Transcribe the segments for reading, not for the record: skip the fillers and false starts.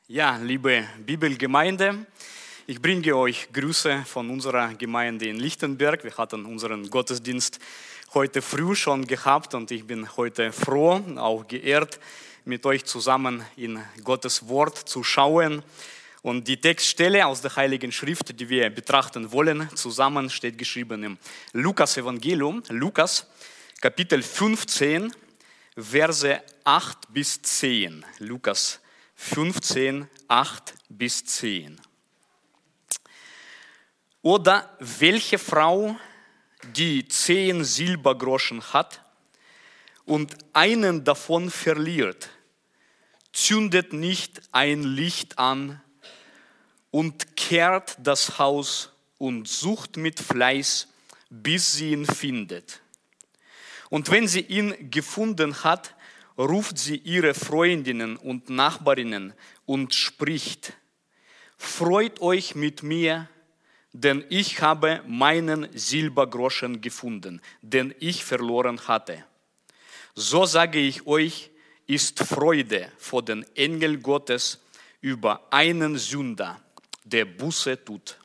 Ja, liebe Bibelgemeinde, ich bringe euch Grüße von unserer Gemeinde in Lichtenberg. Wir hatten unseren Gottesdienst heute früh schon gehabt und ich bin heute froh, auch geehrt, mit euch zusammen in Gottes Wort zu schauen. Und die Textstelle aus der Heiligen Schrift, die wir betrachten wollen, zusammen steht geschrieben im Lukas-Evangelium, Lukas, Kapitel 15, Verse 8 bis 10. Lukas 15, 8 bis 10. Oder welche Frau, die 10 Silbergroschen hat und einen davon verliert, zündet nicht ein Licht an und kehrt das Haus und sucht mit Fleiß, bis sie ihn findet. Und wenn sie ihn gefunden hat, ruft sie ihre Freundinnen und Nachbarinnen und spricht: Freut euch mit mir, denn ich habe meinen Silbergroschen gefunden, den ich verloren hatte. So sage ich euch, ist Freude vor den Engeln Gottes über einen Sünder, der Buße tut.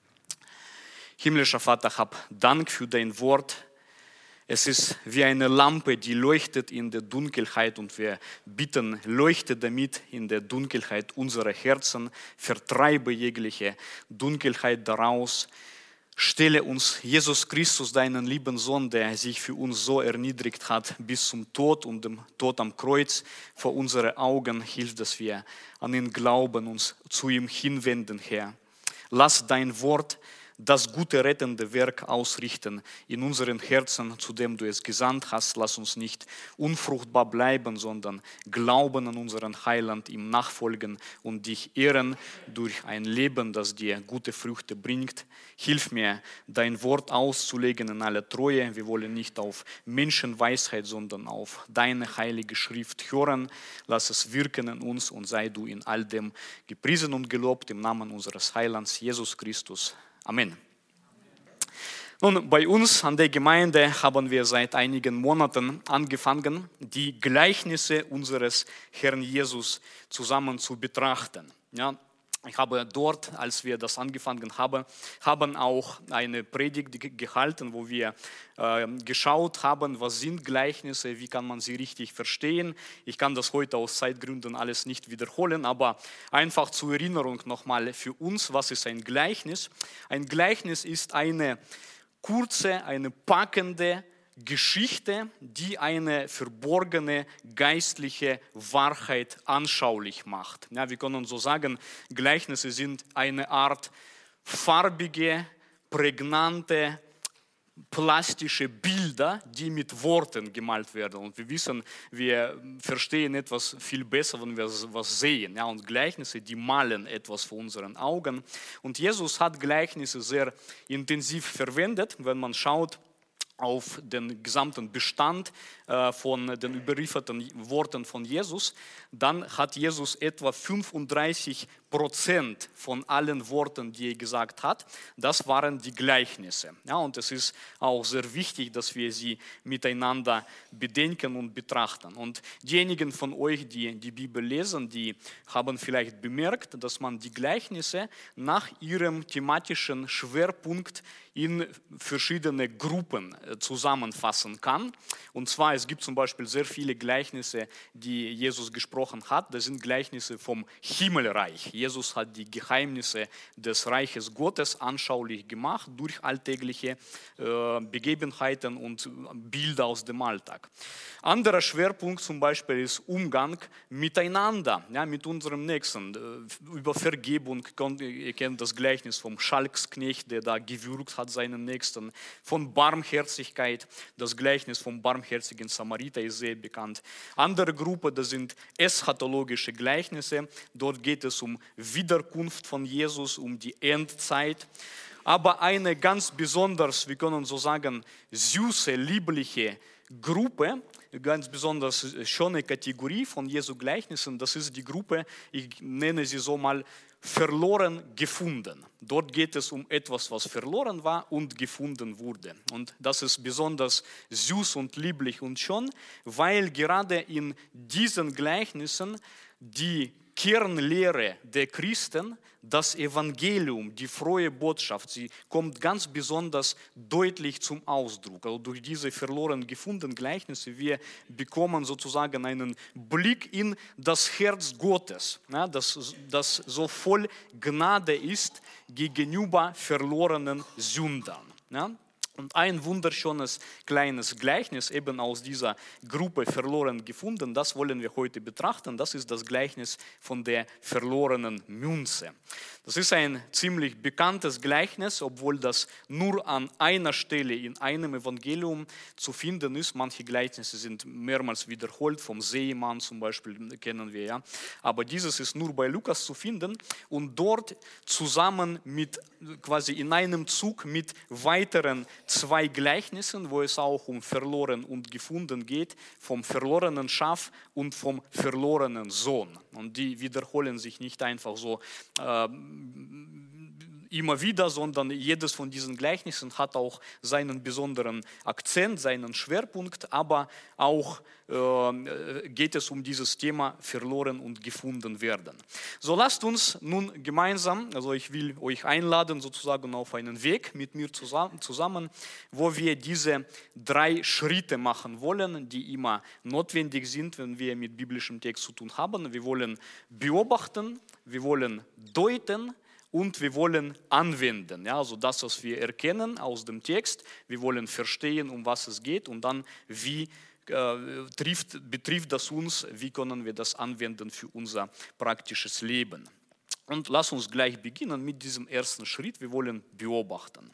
Himmlischer Vater, hab Dank für dein Wort. Es ist wie eine Lampe, die leuchtet in der Dunkelheit und wir bitten, leuchte damit in der Dunkelheit unserer Herzen, vertreibe jegliche Dunkelheit daraus, stelle uns Jesus Christus, deinen lieben Sohn, der sich für uns so erniedrigt hat bis zum Tod und dem Tod am Kreuz, vor unsere Augen, hilf, dass wir an ihn glauben, uns zu ihm hinwenden, Herr. Lass dein Wort das gute, rettende Werk ausrichten in unseren Herzen, zu dem du es gesandt hast. Lass uns nicht unfruchtbar bleiben, sondern glauben an unseren Heiland, ihm nachfolgen und dich ehren durch ein Leben, das dir gute Früchte bringt. Hilf mir, dein Wort auszulegen in aller Treue. Wir wollen nicht auf Menschenweisheit, sondern auf deine heilige Schrift hören. Lass es wirken in uns und sei du in all dem gepriesen und gelobt im Namen unseres Heilands Jesus Christus. Amen. Nun, bei uns an der Gemeinde haben wir seit einigen Monaten angefangen, die Gleichnisse unseres Herrn Jesus zusammen zu betrachten. Ja, ich habe dort, als wir das angefangen haben auch eine Predigt gehalten, wo wir geschaut haben, was sind Gleichnisse, wie kann man sie richtig verstehen. Ich kann das heute aus Zeitgründen alles nicht wiederholen, aber einfach zur Erinnerung nochmal für uns, was ist ein Gleichnis? Ein Gleichnis ist eine kurze, eine packende Geschichte, die eine verborgene geistliche Wahrheit anschaulich macht. Ja, wir können so sagen, Gleichnisse sind eine Art farbige, prägnante, plastische Bilder, die mit Worten gemalt werden. Und wir wissen, wir verstehen etwas viel besser, wenn wir was sehen. Ja, und Gleichnisse, die malen etwas vor unseren Augen. Und Jesus hat Gleichnisse sehr intensiv verwendet, wenn man schaut auf den gesamten Bestand von den überlieferten Worten von Jesus, dann hat Jesus etwa 35% von allen Worten, die er gesagt hat, das waren die Gleichnisse. Ja, und es ist auch sehr wichtig, dass wir sie miteinander bedenken und betrachten. Und diejenigen von euch, die die Bibel lesen, die haben vielleicht bemerkt, dass man die Gleichnisse nach ihrem thematischen Schwerpunkt in verschiedene Gruppen zusammenfassen kann. Und zwar, es gibt zum Beispiel sehr viele Gleichnisse, die Jesus gesprochen hat. Das sind Gleichnisse vom Himmelreich. Jesus hat die Geheimnisse des Reiches Gottes anschaulich gemacht durch alltägliche Begebenheiten und Bilder aus dem Alltag. Anderer Schwerpunkt zum Beispiel ist Umgang miteinander, ja, mit unserem Nächsten. Über Vergebung, ihr kennt das Gleichnis vom Schalksknecht, der da gewürgt hat seinen Nächsten. Von Barmherzigkeit, das Gleichnis vom barmherzigen Samariter ist sehr bekannt. Andere Gruppe, das sind eschatologische Gleichnisse. Dort geht es um Wiederkunft von Jesus, um die Endzeit. Aber eine ganz besonders, wir können so sagen, süße, liebliche Gruppe, ganz besonders schöne Kategorie von Jesu Gleichnissen, das ist die Gruppe, ich nenne sie so mal, verloren gefunden. Dort geht es um etwas, was verloren war und gefunden wurde. Und das ist besonders süß und lieblich und schön, weil gerade in diesen Gleichnissen die Kernlehre der Christen, das Evangelium, die frohe Botschaft, sie kommt ganz besonders deutlich zum Ausdruck. Also durch diese verloren gefundenen Gleichnisse, wir bekommen sozusagen einen Blick in das Herz Gottes, ja, das so voll Gnade ist gegenüber verlorenen Sündern. Ja. Und ein wunderschönes kleines Gleichnis eben aus dieser Gruppe verloren gefunden, das wollen wir heute betrachten. Das ist das Gleichnis von der verlorenen Münze. Das ist ein ziemlich bekanntes Gleichnis, obwohl das nur an einer Stelle in einem Evangelium zu finden ist. Manche Gleichnisse sind mehrmals wiederholt, vom Seemann zum Beispiel kennen wir ja. Aber dieses ist nur bei Lukas zu finden und dort zusammen mit quasi in einem Zug mit weiteren 2 Gleichnissen, wo es auch um verloren und gefunden geht, vom verlorenen Schaf und vom verlorenen Sohn. Und die wiederholen sich nicht einfach so immer wieder, sondern jedes von diesen Gleichnissen hat auch seinen besonderen Akzent, seinen Schwerpunkt, aber auch geht es um dieses Thema verloren und gefunden werden. So lasst uns nun gemeinsam, also ich will euch einladen sozusagen auf einen Weg mit mir zusammen, wo wir diese 3 Schritte machen wollen, die immer notwendig sind, wenn wir mit biblischem Text zu tun haben. Wir wollen beobachten, wir wollen deuten, und wir wollen anwenden, ja, also das, was wir erkennen aus dem Text, wir wollen verstehen, um was es geht und dann, wie betrifft das uns, wie können wir das anwenden für unser praktisches Leben. Und lass uns gleich beginnen mit diesem ersten Schritt, wir wollen beobachten.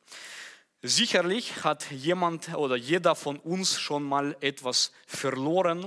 Sicherlich hat jemand oder jeder von uns schon mal etwas verloren,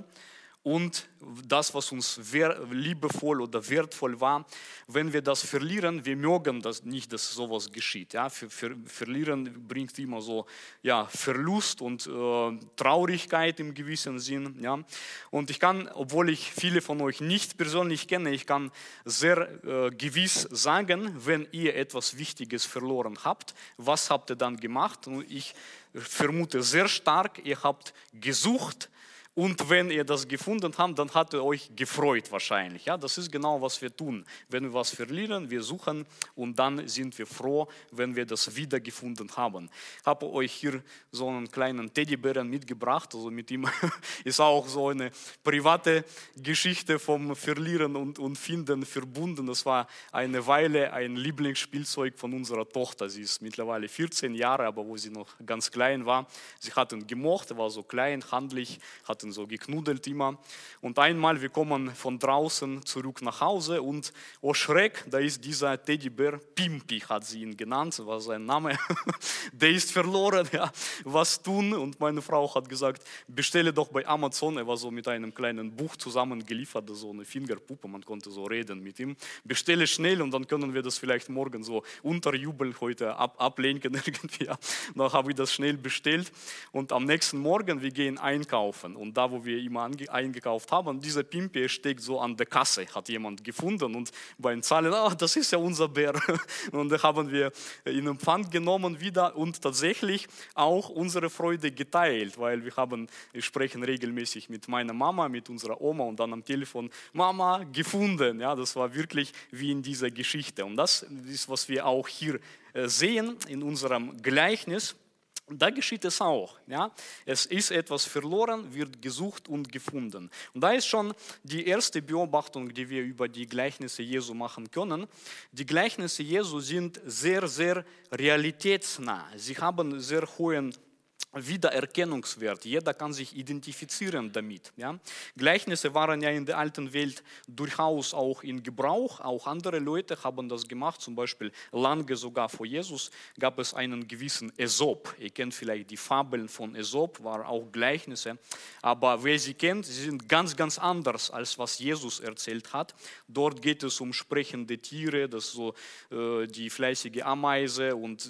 und das, was uns liebevoll oder wertvoll war, wenn wir das verlieren, wir mögen das nicht, dass sowas geschieht. Ja? Verlieren bringt immer so ja, Verlust und Traurigkeit im gewissen Sinn. Ja? Und ich kann, obwohl ich viele von euch nicht persönlich kenne, ich kann sehr gewiss sagen, wenn ihr etwas Wichtiges verloren habt, was habt ihr dann gemacht? Und ich vermute sehr stark, ihr habt gesucht. Und wenn ihr das gefunden habt, dann hat ihr euch gefreut wahrscheinlich. Ja, das ist genau, was wir tun. Wenn wir was verlieren, wir suchen und dann sind wir froh, wenn wir das wiedergefunden haben. Ich habe euch hier so einen kleinen Teddybären mitgebracht. Also mit ihm ist auch so eine private Geschichte vom Verlieren und Finden verbunden. Das war eine Weile ein Lieblingsspielzeug von unserer Tochter. Sie ist mittlerweile 14 Jahre, aber wo sie noch ganz klein war. Sie hat ihn gemocht, er war so klein, handlich, hat so geknuddelt immer. Und einmal, wir kommen von draußen zurück nach Hause und oh Schreck, da ist dieser Teddybär, Pimpi hat sie ihn genannt, war sein Name, der ist verloren, ja, was tun? Und meine Frau hat gesagt, bestelle doch bei Amazon, er war so mit einem kleinen Buch zusammengeliefert, so eine Fingerpuppe, man konnte so reden mit ihm, bestelle schnell und dann können wir das vielleicht morgen so unterjubeln, heute ablenken irgendwie. Ja. Dann habe ich das schnell bestellt und am nächsten Morgen, wir gehen einkaufen und da, wo wir immer eingekauft haben, dieser Pimpi steckt so an der Kasse, hat jemand gefunden und beim Zahlen, das ist ja unser Bär. Und da haben wir in Empfang genommen wieder und tatsächlich auch unsere Freude geteilt, weil wir sprechen regelmäßig mit meiner Mama, mit unserer Oma und dann am Telefon, Mama, gefunden. Ja, das war wirklich wie in dieser Geschichte. Und das ist, was wir auch hier sehen in unserem Gleichnis. Da geschieht es auch. Ja? Es ist etwas verloren, wird gesucht und gefunden. Und da ist schon die erste Beobachtung, die wir über die Gleichnisse Jesu machen können. Die Gleichnisse Jesu sind sehr, sehr realitätsnah. Sie haben sehr hohen Wiedererkennungswert. Jeder kann sich identifizieren damit. Ja? Gleichnisse waren ja in der alten Welt durchaus auch in Gebrauch. Auch andere Leute haben das gemacht. Zum Beispiel lange sogar vor Jesus gab es einen gewissen Aesop. Ihr kennt vielleicht die Fabeln von Aesop, waren auch Gleichnisse. Aber wer sie kennt, sie sind ganz, ganz anders, als was Jesus erzählt hat. Dort geht es um sprechende Tiere, das so die fleißige Ameise und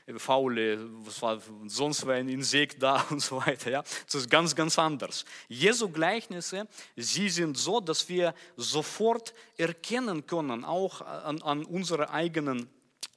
faule, was war sonst ein Insekt da und so weiter. Ja? Das ist ganz, ganz anders. Jesu Gleichnisse, sie sind so, dass wir sofort erkennen können, auch an unserer eigenen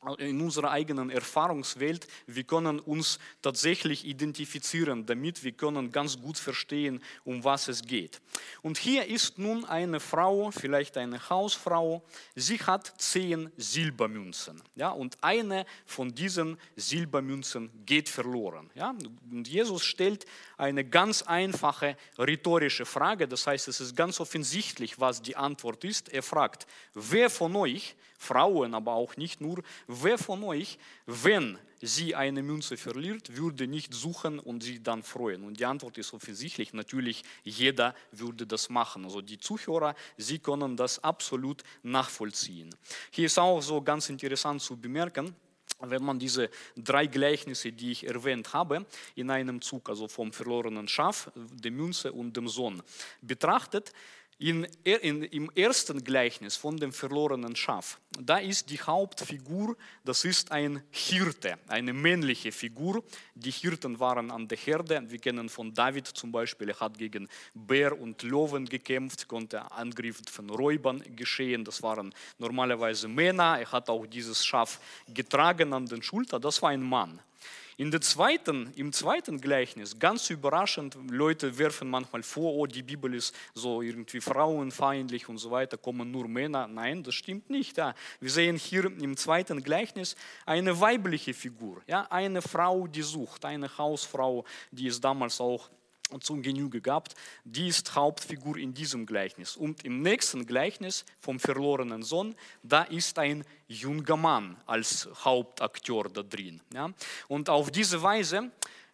in unserer eigenen Erfahrungswelt, wir können uns tatsächlich identifizieren damit, wir können ganz gut verstehen, um was es geht. Und hier ist nun eine Frau, vielleicht eine Hausfrau, sie hat 10 Silbermünzen. Ja, und eine von diesen Silbermünzen geht verloren. Ja, und Jesus stellt eine ganz einfache rhetorische Frage, das heißt, es ist ganz offensichtlich, was die Antwort ist. Er fragt, wer von euch, Frauen, aber auch nicht nur, wer von euch, wenn sie eine Münze verliert, würde nicht suchen und sich dann freuen? Und die Antwort ist offensichtlich, natürlich jeder würde das machen. Also die Zuhörer, sie können das absolut nachvollziehen. Hier ist auch so ganz interessant zu bemerken, wenn man diese 3 Gleichnisse, die ich erwähnt habe, in einem Zug, also vom verlorenen Schaf, der Münze und dem Sohn, betrachtet, im ersten Gleichnis von dem verlorenen Schaf, da ist die Hauptfigur, das ist ein Hirte, eine männliche Figur. Die Hirten waren an der Herde. Wir kennen von David zum Beispiel, er hat gegen Bär und Löwen gekämpft, konnte Angriff von Räubern geschehen. Das waren normalerweise Männer. Er hat auch dieses Schaf getragen an den Schultern. Das war ein Mann. Im zweiten Gleichnis, ganz überraschend, Leute werfen manchmal vor, oh, die Bibel ist so irgendwie frauenfeindlich und so weiter, kommen nur Männer. Nein, das stimmt nicht. Ja. Wir sehen hier im zweiten Gleichnis eine weibliche Figur, ja, eine Frau, die sucht, eine Hausfrau, die es damals auch zum Genüge gehabt, die ist Hauptfigur in diesem Gleichnis. Und im nächsten Gleichnis vom verlorenen Sohn, da ist ein junger Mann als Hauptakteur da drin. Ja? Und auf diese Weise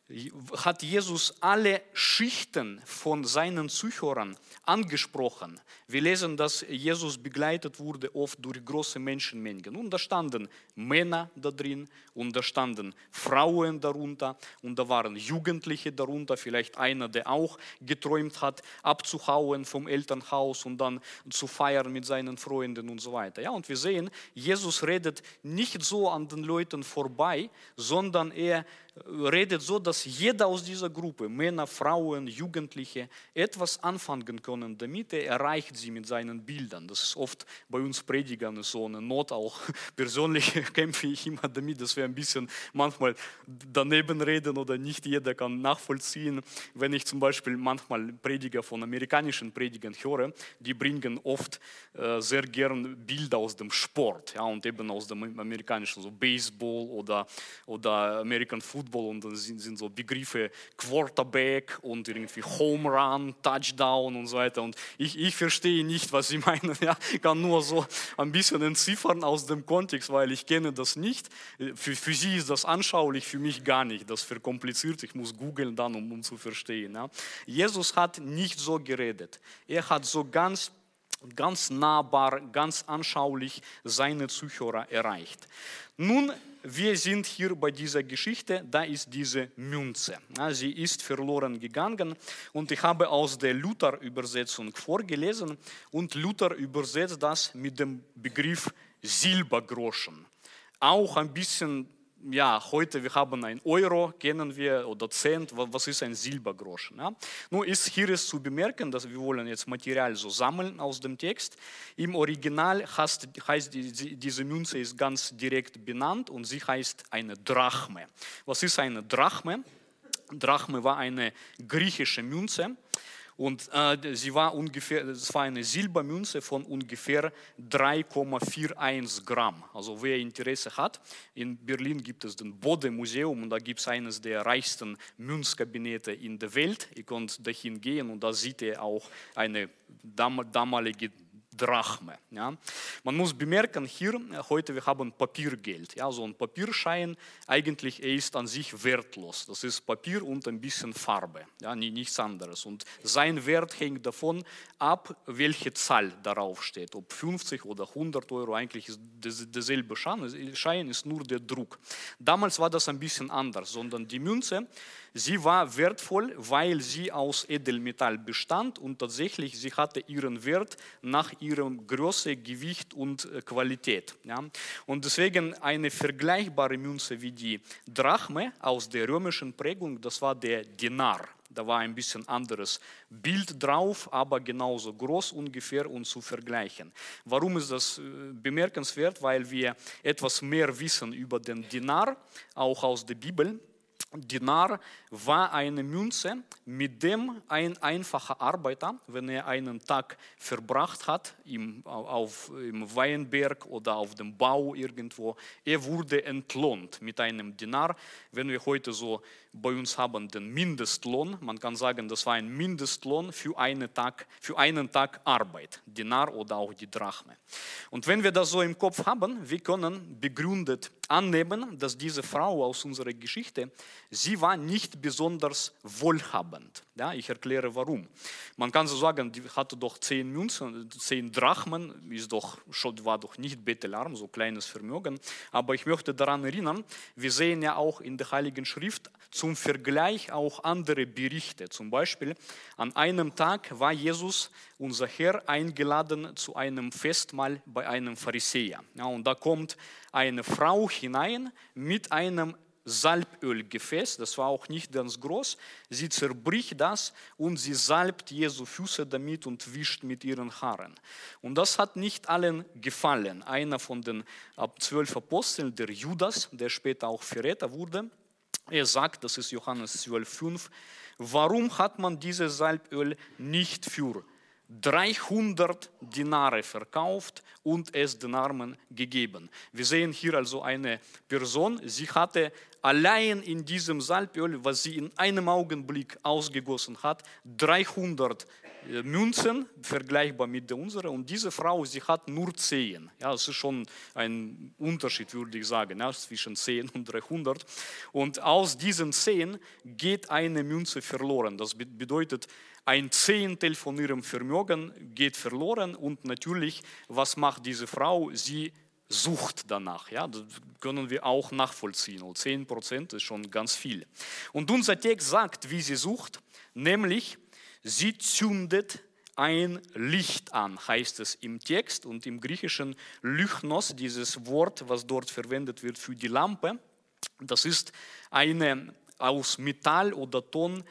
hat Jesus alle Schichten von seinen Zuhörern angesprochen. Wir lesen, dass Jesus begleitet wurde oft durch große Menschenmengen. Und da standen Männer da drin und da standen Frauen darunter und da waren Jugendliche darunter, vielleicht einer, der auch geträumt hat, abzuhauen vom Elternhaus und dann zu feiern mit seinen Freunden und so weiter. Ja, und wir sehen, Jesus redet nicht so an den Leuten vorbei, sondern er redet so, dass jeder aus dieser Gruppe, Männer, Frauen, Jugendliche, etwas anfangen können damit. Er erreicht sie mit seinen Bildern. Das ist oft bei uns Predigern so eine Not. Auch persönlich kämpfe ich immer damit, dass wir ein bisschen manchmal daneben reden oder nicht jeder kann nachvollziehen. Wenn ich zum Beispiel manchmal Prediger von amerikanischen Predigern höre, die bringen oft sehr gern Bilder aus dem Sport, ja, und eben aus dem amerikanischen, so Baseball oder American Football, und dann sind so Begriffe Quarterback und irgendwie Home Run, Touchdown und so weiter. Und ich verstehe nicht, was sie meinen. Ja, kann nur so ein bisschen entziffern aus dem Kontext, weil ich kenne das nicht. Für sie ist das anschaulich, für mich gar nicht. Das verkompliziert. Ich muss googeln dann, um zu verstehen. Ja. Jesus hat nicht so geredet. Er hat so ganz nahbar, ganz anschaulich seine Zuhörer erreicht. Nun, wir sind hier bei dieser Geschichte, da ist diese Münze. Ja, sie ist verloren gegangen und ich habe aus der Luther-Übersetzung vorgelesen und Luther übersetzt das mit dem Begriff Silbergroschen. Auch ein bisschen, ja, heute wir haben ein Euro, kennen wir, oder Cent, was ist ein Silbergroschen? Ja? Nun hier ist zu bemerken, dass wir wollen jetzt Material so sammeln aus dem Text. Im Original heißt diese Münze ist ganz direkt benannt und sie heißt eine Drachme. Was ist eine Drachme? Drachme war eine griechische Münze. Und es war eine Silbermünze von ungefähr 3,41 Gramm. Also wer Interesse hat, in Berlin gibt es das Bode-Museum und da gibt es eines der reichsten Münzkabinette in der Welt. Ihr könnt dahin gehen und da seht ihr auch eine damalige Drachme. Ja. Man muss bemerken, hier heute wir haben Papiergeld. Ja, so ein Papierschein, eigentlich er ist an sich wertlos. Das ist Papier und ein bisschen Farbe, ja, nichts anderes. Und sein Wert hängt davon ab, welche Zahl darauf steht. Ob 50 oder 100 Euro, eigentlich ist derselbe Schein, ist nur der Druck. Damals war das ein bisschen anders, sondern die Münze, sie war wertvoll, weil sie aus Edelmetall bestand und tatsächlich sie hatte ihren Wert nach ihrem Größe, Gewicht und Qualität. Ja. Und deswegen eine vergleichbare Münze wie die Drachme aus der römischen Prägung, das war der Denar. Da war ein bisschen anderes Bild drauf, aber genauso groß ungefähr und zu vergleichen. Warum ist das bemerkenswert? Weil wir etwas mehr wissen über den Dinar, auch aus der Bibel. Dinar war eine Münze, mit dem ein einfacher Arbeiter, wenn er einen Tag verbracht hat im Weinberg oder auf dem Bau irgendwo, er wurde entlohnt mit einem Dinar. Wenn wir heute so bei uns haben den Mindestlohn, man kann sagen, das war ein Mindestlohn für einen Tag Arbeit, Dinar oder auch die Drachme. Und wenn wir das so im Kopf haben, wir können begründet annehmen, dass diese Frau aus unserer Geschichte, sie war nicht besonders wohlhabend. Ja, ich erkläre warum. Man kann so sagen, die hatte doch 10 Münzen, 10 Drachmen, war doch nicht bettelarm, so kleines Vermögen. Aber ich möchte daran erinnern, wir sehen ja auch in der Heiligen Schrift zum Vergleich auch andere Berichte. Zum Beispiel an einem Tag war Jesus, unser Herr, eingeladen zu einem Festmahl bei einem Pharisäer. Ja, und da kommt eine Frau hinein mit einem Salbölgefäß, das war auch nicht ganz groß, sie zerbricht das und sie salbt Jesu Füße damit und wischt mit ihren Haaren. Und das hat nicht allen gefallen. Einer von den 12 Aposteln, der Judas, der später auch Verräter wurde, er sagt, das ist Johannes 12,5, warum hat man dieses Salböl nicht für 300 Dinare verkauft und es den Armen gegeben. Wir sehen hier also eine Person, sie hatte allein in diesem Salböl, was sie in einem Augenblick ausgegossen hat, 300 Münzen, vergleichbar mit der unseren. Und diese Frau, sie hat nur 10. Ja, das ist schon ein Unterschied, würde ich sagen, ja, zwischen 10 und 300. Und aus diesen 10 geht eine Münze verloren. Das bedeutet, ein Zehntel von ihrem Vermögen geht verloren. Und natürlich, was macht diese Frau? Sie sucht danach. Ja, das können wir auch nachvollziehen. Und 10% ist schon ganz viel. Und unser Text sagt, wie sie sucht, nämlich sie zündet ein Licht an, heißt es im Text. Und im Griechischen Lychnos, dieses Wort, was dort verwendet wird für die Lampe, das ist eine aus Metall oder Ton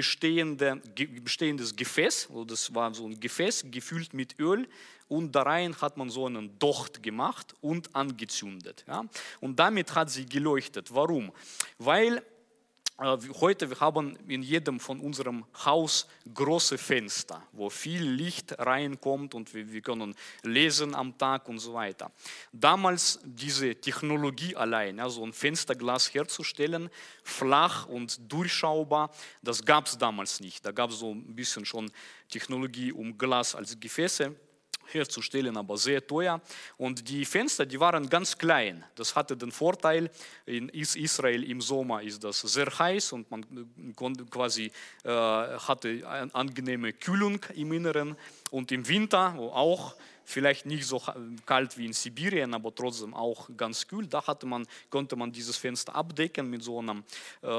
bestehendes Gefäß. Das war so ein Gefäß gefüllt mit Öl. Und da rein hat man so einen Docht gemacht und angezündet. Ja? Und damit hat sie geleuchtet. Warum? Weil heute wir haben in jedem von unserem Haus große Fenster, wo viel Licht reinkommt und wir können lesen am Tag und so weiter. Damals diese Technologie allein, ja, so ein Fensterglas herzustellen, flach und durchschaubar, das gab es damals nicht. Da gab es so ein bisschen schon Technologie, um Glas als Gefäße herzustellen, aber sehr teuer. Und die Fenster, die waren ganz klein. Das hatte den Vorteil, in Israel im Sommer ist das sehr heiß und man konnte quasi hatte eine angenehme Kühlung im Inneren. Und im Winter auch vielleicht nicht so kalt wie in Sibirien, aber trotzdem auch ganz kühl. Da konnte man dieses Fenster abdecken mit so einem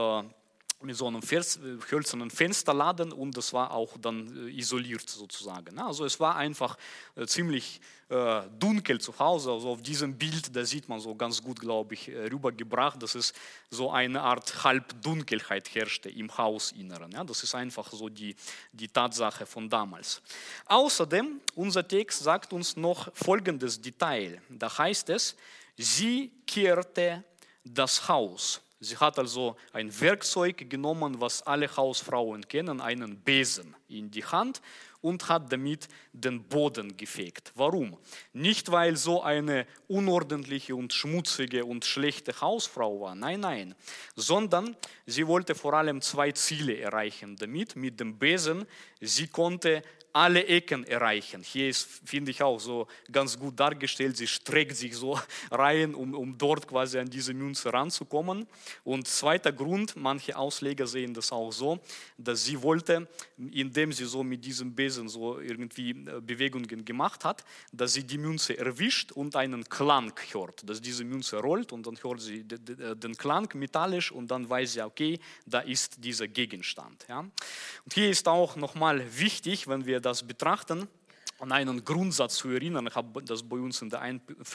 hölzernen Fensterladen und das war auch dann isoliert sozusagen. Also es war einfach ziemlich dunkel zu Hause. Also auf diesem Bild, da sieht man so ganz gut, glaube ich, rübergebracht, dass es so eine Art Halbdunkelheit herrschte im Hausinneren. Ja, das ist einfach so die Tatsache von damals. Außerdem, unser Text sagt uns noch folgendes Detail. Da heißt es, sie kehrte das Haus. Sie hat also ein Werkzeug genommen, was alle Hausfrauen kennen, einen Besen in die Hand und hat damit den Boden gefegt. Warum? Nicht, weil so eine unordentliche und schmutzige und schlechte Hausfrau war, nein, sondern sie wollte vor allem 2 Ziele erreichen damit. Mit dem Besen, sie konnte alle Ecken erreichen. Hier ist, finde ich, auch so ganz gut dargestellt, sie streckt sich so rein, um dort quasi an diese Münze ranzukommen. Und zweiter Grund, manche Ausleger sehen das auch so, dass sie wollte, indem sie so mit diesem Besen so irgendwie Bewegungen gemacht hat, dass sie die Münze erwischt und einen Klang hört, dass diese Münze rollt und dann hört sie den Klang metallisch und dann weiß sie, okay, da ist dieser Gegenstand. Ja. Und hier ist auch nochmal wichtig, wenn wir das betrachten, an einen Grundsatz zu erinnern. Ich habe das bei uns in der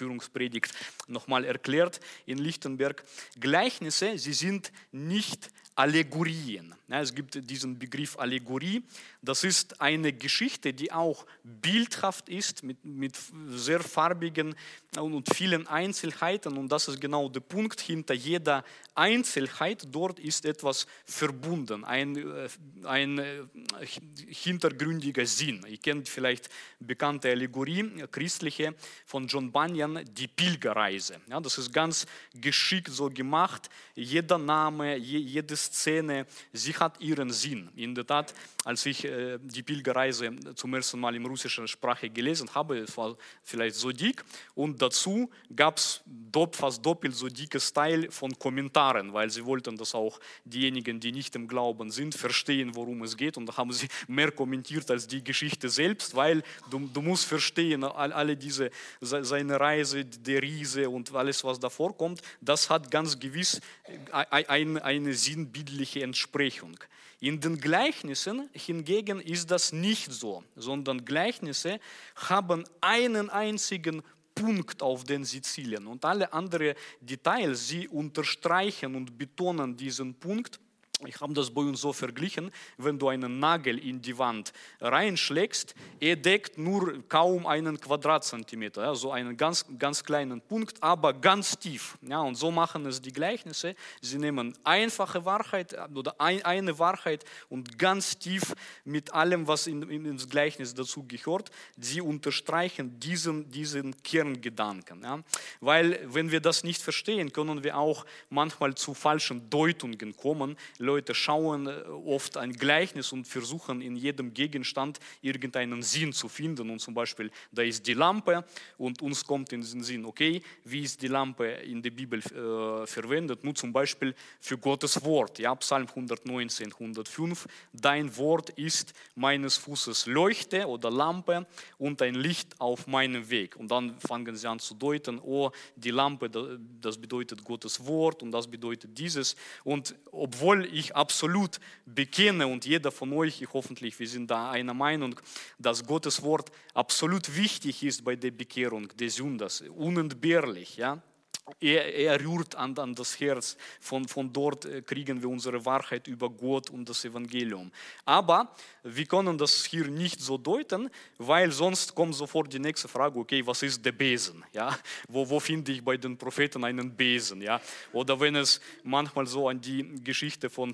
Einführungspredigt nochmal erklärt in Lichtenberg. Gleichnisse, sie sind nicht Allegorien. Ja, es gibt diesen Begriff Allegorie. Das ist eine Geschichte, die auch bildhaft ist, mit sehr farbigen und vielen Einzelheiten. Und das ist genau der Punkt. Hinter jeder Einzelheit dort ist etwas verbunden, ein hintergründiger Sinn. Ihr kennt vielleicht bekannte Allegorie, christliche, von John Bunyan, die Pilgerreise. Ja, das ist ganz geschickt so gemacht. Jeder Name, jede Szene, sie hat ihren Sinn. In der Tat, als ich die Pilgerreise zum ersten Mal in russischer Sprache gelesen habe, es war vielleicht so dick, und dazu gab es fast doppelt so dickes Teil von Kommentaren, weil sie wollten, dass auch diejenigen, die nicht im Glauben sind, verstehen, worum es geht, und da haben sie mehr kommentiert als die Geschichte selbst, weil du musst verstehen, alle diese, seine Reise, der Riese und alles, was davor kommt, das hat ganz gewiss eine sinnbildliche Entsprechung. In den Gleichnissen hingegen ist das nicht so, sondern Gleichnisse haben einen einzigen Punkt, auf den sie zielen, und alle anderen Details, sie unterstreichen und betonen diesen Punkt. Ich habe das bei uns so verglichen, wenn du einen Nagel in die Wand reinschlägst, er deckt nur kaum einen Quadratzentimeter, also einen ganz, ganz kleinen Punkt, aber ganz tief. Ja, und so machen es die Gleichnisse. Sie nehmen einfache Wahrheit oder eine Wahrheit und ganz tief mit allem, was ins Gleichnis dazu gehört, sie unterstreichen diesen Kerngedanken. Ja. Weil wenn wir das nicht verstehen, können wir auch manchmal zu falschen Deutungen kommen. Leute schauen oft ein Gleichnis und versuchen in jedem Gegenstand irgendeinen Sinn zu finden. Und zum Beispiel, da ist die Lampe und uns kommt in den Sinn, okay, wie ist die Lampe in der Bibel verwendet? Nur zum Beispiel für Gottes Wort. Ja, Psalm 119, 105. Dein Wort ist meines Fußes Leuchte oder Lampe und ein Licht auf meinem Weg. Und dann fangen sie an zu deuten, oh, die Lampe, das bedeutet Gottes Wort und das bedeutet dieses. Und obwohl ich absolut bekenne und jeder von euch, hoffentlich, wir sind da einer Meinung, dass Gottes Wort absolut wichtig ist bei der Bekehrung des Sünders, unentbehrlich, ja. Er rührt an das Herz. Von dort kriegen wir unsere Wahrheit über Gott und das Evangelium. Aber wir können das hier nicht so deuten, weil sonst kommt sofort die nächste Frage, okay, was ist der Besen? Ja? Wo finde ich bei den Propheten einen Besen? Ja? Oder wenn es manchmal so an die Geschichte vom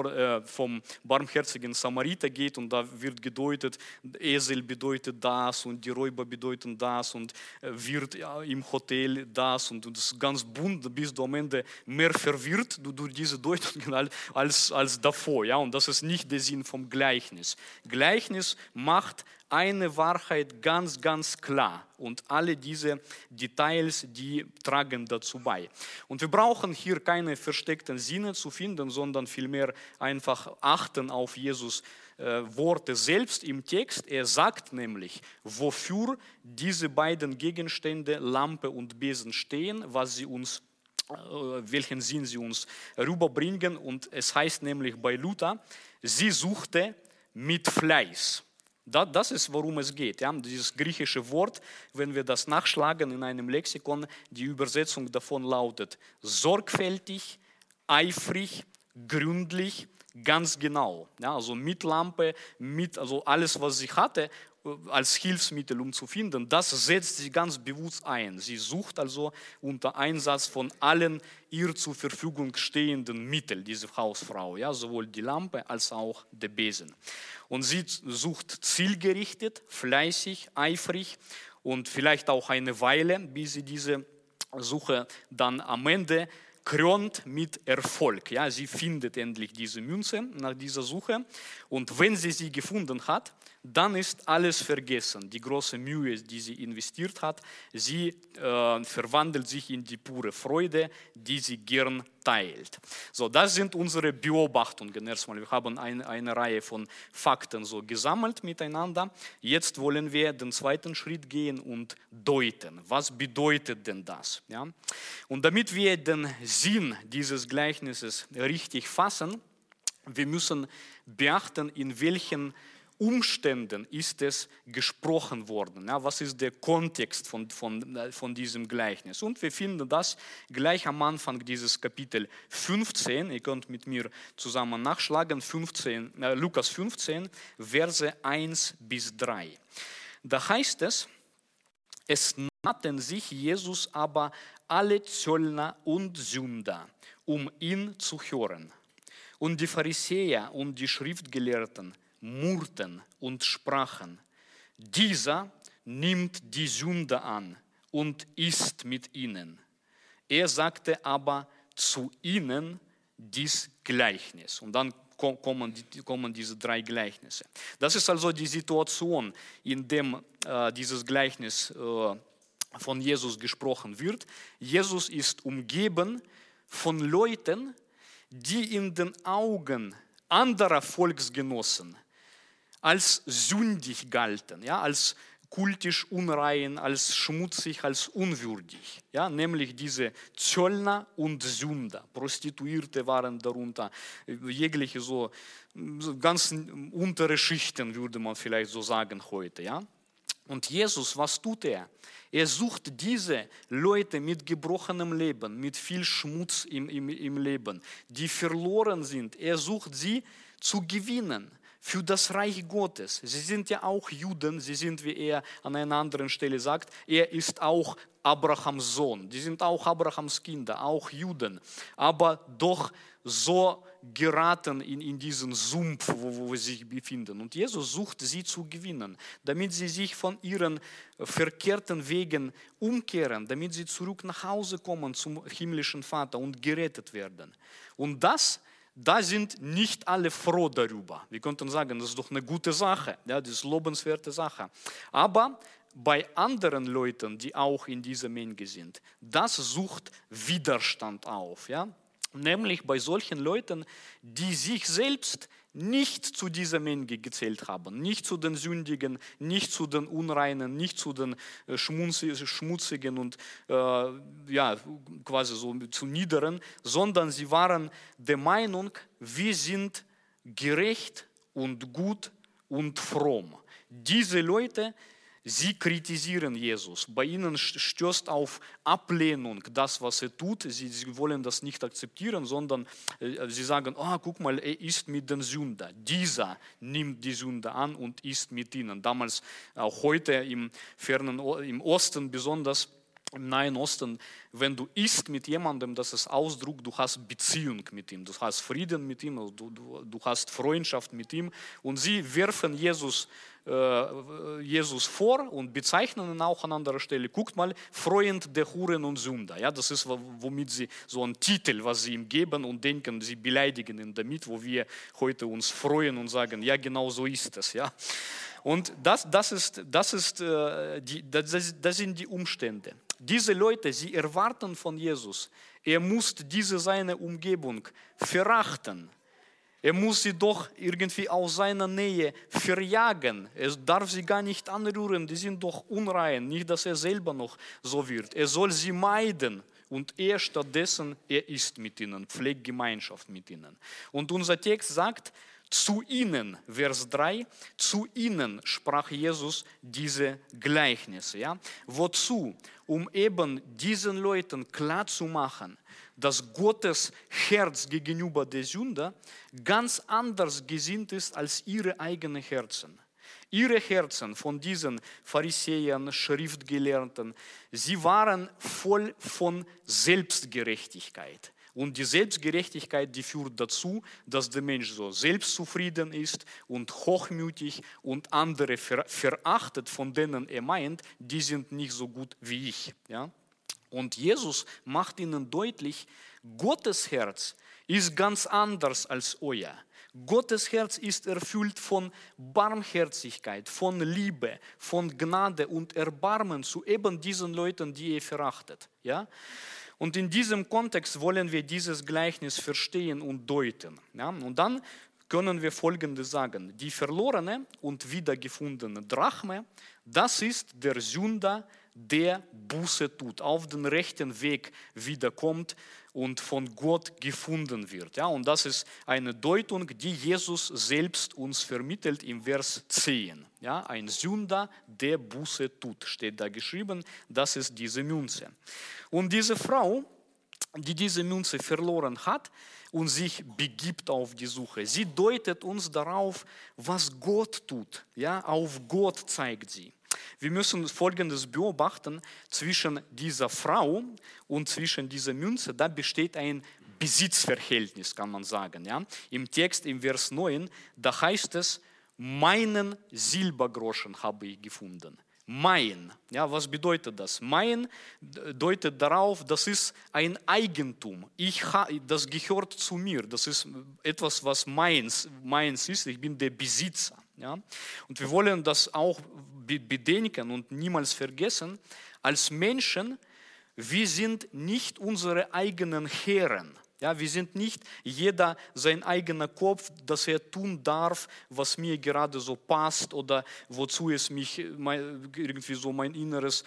barmherzigen Samariter geht und da wird gedeutet, Esel bedeutet das und die Räuber bedeuten das und wird im Hotel das und das ganz bunt, bist du am Ende mehr verwirrt durch diese Deutungen als davor. Ja? Und das ist nicht der Sinn vom Gleichnis. Gleichnis macht eine Wahrheit ganz, ganz klar. Und alle diese Details, die tragen dazu bei. Und wir brauchen hier keine versteckten Sinne zu finden, sondern vielmehr einfach achten auf Jesus Worte selbst im Text. Er sagt nämlich, wofür diese beiden Gegenstände, Lampe und Besen, stehen, welchen Sinn sie uns rüberbringen. Und es heißt nämlich bei Luther, sie suchte mit Fleiß. Das ist, worum es geht. Ja? Dieses griechische Wort, wenn wir das nachschlagen in einem Lexikon, die Übersetzung davon lautet sorgfältig, eifrig, gründlich, ganz genau. Ja? Also mit Lampe, also alles, was sie hatte, als Hilfsmittel, um zu finden, das setzt sie ganz bewusst ein. Sie sucht also unter Einsatz von allen ihr zur Verfügung stehenden Mitteln, diese Hausfrau, ja, sowohl die Lampe als auch der Besen. Und sie sucht zielgerichtet, fleißig, eifrig und vielleicht auch eine Weile, bis sie diese Suche dann am Ende krönt mit Erfolg. Ja, sie findet endlich diese Münze nach dieser Suche und wenn sie gefunden hat, dann ist alles vergessen. Die große Mühe, die sie investiert hat, sie verwandelt sich in die pure Freude, die sie gern teilt. So, das sind unsere Beobachtungen erstmal. Wir haben eine Reihe von Fakten so gesammelt miteinander. Jetzt wollen wir den zweiten Schritt gehen und deuten. Was bedeutet denn das? Ja? Und damit wir den Sinn dieses Gleichnisses richtig fassen, wir müssen beachten, in welchen Umständen ist es gesprochen worden? Ja, was ist der Kontext von diesem Gleichnis? Und wir finden das gleich am Anfang dieses Kapitel 15. Ihr könnt mit mir zusammen nachschlagen, Lukas 15, Verse 1-3. Da heißt es, es nahten sich Jesus aber alle Zöllner und Sünder, um ihn zu hören. Und die Pharisäer und die Schriftgelehrten murrten und sprachen, dieser nimmt die Sünder an und isst mit ihnen. Er sagte aber zu ihnen dies Gleichnis. Und dann kommen diese 3 Gleichnisse. Das ist also die Situation, in der dieses Gleichnis von Jesus gesprochen wird. Jesus ist umgeben von Leuten, die in den Augen anderer Volksgenossen als sündig galten, ja, als kultisch unrein, als schmutzig, als unwürdig. Ja, nämlich diese Zöllner und Sünder. Prostituierte waren darunter, jegliche so ganz untere Schichten, würde man vielleicht so sagen heute. Ja. Und Jesus, was tut er? Er sucht diese Leute mit gebrochenem Leben, mit viel Schmutz im Leben, die verloren sind. Er sucht sie zu gewinnen für das Reich Gottes. Sie sind ja auch Juden, sie sind, wie er an einer anderen Stelle sagt, er ist auch Abrahams Sohn. Die sind auch Abrahams Kinder, auch Juden, aber doch so geraten in diesen Sumpf, wo sie sich befinden. Und Jesus sucht sie zu gewinnen, damit sie sich von ihren verkehrten Wegen umkehren, damit sie zurück nach Hause kommen zum himmlischen Vater und gerettet werden. Und da sind nicht alle froh darüber. Wir könnten sagen, das ist doch eine gute Sache, ja, das ist eine lobenswerte Sache. Aber bei anderen Leuten, die auch in dieser Menge sind, das sucht Widerstand auf. Ja? Nämlich bei solchen Leuten, die sich selbst nicht zu dieser Menge gezählt haben, nicht zu den Sündigen, nicht zu den Unreinen, nicht zu den Schmutzigen und quasi so zu Niederen, sondern sie waren der Meinung, wir sind gerecht und gut und fromm. Diese Leute, sie kritisieren Jesus. Bei ihnen stößt auf Ablehnung das, was er tut. Sie wollen das nicht akzeptieren, sondern sie sagen, guck mal, er ist mit den Sündern. Dieser nimmt die Sünder an und ist mit ihnen. Damals, auch heute im Osten besonders, im Nahen Osten, wenn du isst mit jemandem, das ist Ausdruck, du hast Beziehung mit ihm, du hast Frieden mit ihm, du hast Freundschaft mit ihm. Und sie werfen Jesus vor und bezeichnen ihn auch an anderer Stelle. Guckt mal, Freund der Huren und Sünder. Ja, das ist, womit sie so einen Titel, was sie ihm geben und denken, sie beleidigen ihn damit, wo wir heute uns freuen und sagen, ja, genau so ist es. Ja. Und das sind die Umstände. Diese Leute, sie erwarten von Jesus, er muss diese seine Umgebung verachten. Er muss sie doch irgendwie aus seiner Nähe verjagen. Er darf sie gar nicht anrühren, die sind doch unrein. Nicht, dass er selber noch so wird. Er soll sie meiden. Und er stattdessen, er ist mit ihnen, pflegt Gemeinschaft mit ihnen. Und unser Text sagt, zu ihnen, Vers 3, zu ihnen sprach Jesus diese Gleichnisse. Ja? Wozu? Um eben diesen Leuten klarzumachen, dass Gottes Herz gegenüber der Sünder ganz anders gesinnt ist als ihre eigenen Herzen. Ihre Herzen von diesen Pharisäern, Schriftgelehrten, sie waren voll von Selbstgerechtigkeit. Und die Selbstgerechtigkeit, die führt dazu, dass der Mensch so selbstzufrieden ist und hochmütig und andere verachtet, von denen er meint, die sind nicht so gut wie ich. Ja? Und Jesus macht ihnen deutlich, Gottes Herz ist ganz anders als euer. Gottes Herz ist erfüllt von Barmherzigkeit, von Liebe, von Gnade und Erbarmen zu eben diesen Leuten, die ihr verachtet. Ja? Und in diesem Kontext wollen wir dieses Gleichnis verstehen und deuten. Ja? Und dann können wir Folgendes sagen. Die verlorene und wiedergefundene Drachme, das ist der Sünder, der Buße tut, auf den rechten Weg wiederkommt und von Gott gefunden wird. Ja, und das ist eine Deutung, die Jesus selbst uns vermittelt im Vers 10. Ja, ein Sünder, der Buße tut, steht da geschrieben, das ist diese Münze. Und diese Frau, die diese Münze verloren hat und sich begibt auf die Suche, sie deutet uns darauf, was Gott tut. Ja, auf Gott zeigt sie. Wir müssen Folgendes beobachten: Zwischen dieser Frau und zwischen dieser Münze, da besteht ein Besitzverhältnis, kann man sagen. Ja? Im Text, im Vers 9, da heißt es, meinen Silbergroschen habe ich gefunden. Mein, ja, was bedeutet das? Mein deutet darauf, das ist ein Eigentum. Das gehört zu mir. Das ist etwas, was meins ist. Ich bin der Besitzer. Ja? Und wir wollen das auch bedenken und niemals vergessen. Als Menschen, wir sind nicht unsere eigenen Herren. Ja, wir sind nicht jeder sein eigener Kopf, dass er tun darf, was mir gerade so passt oder wozu es mich irgendwie so mein Inneres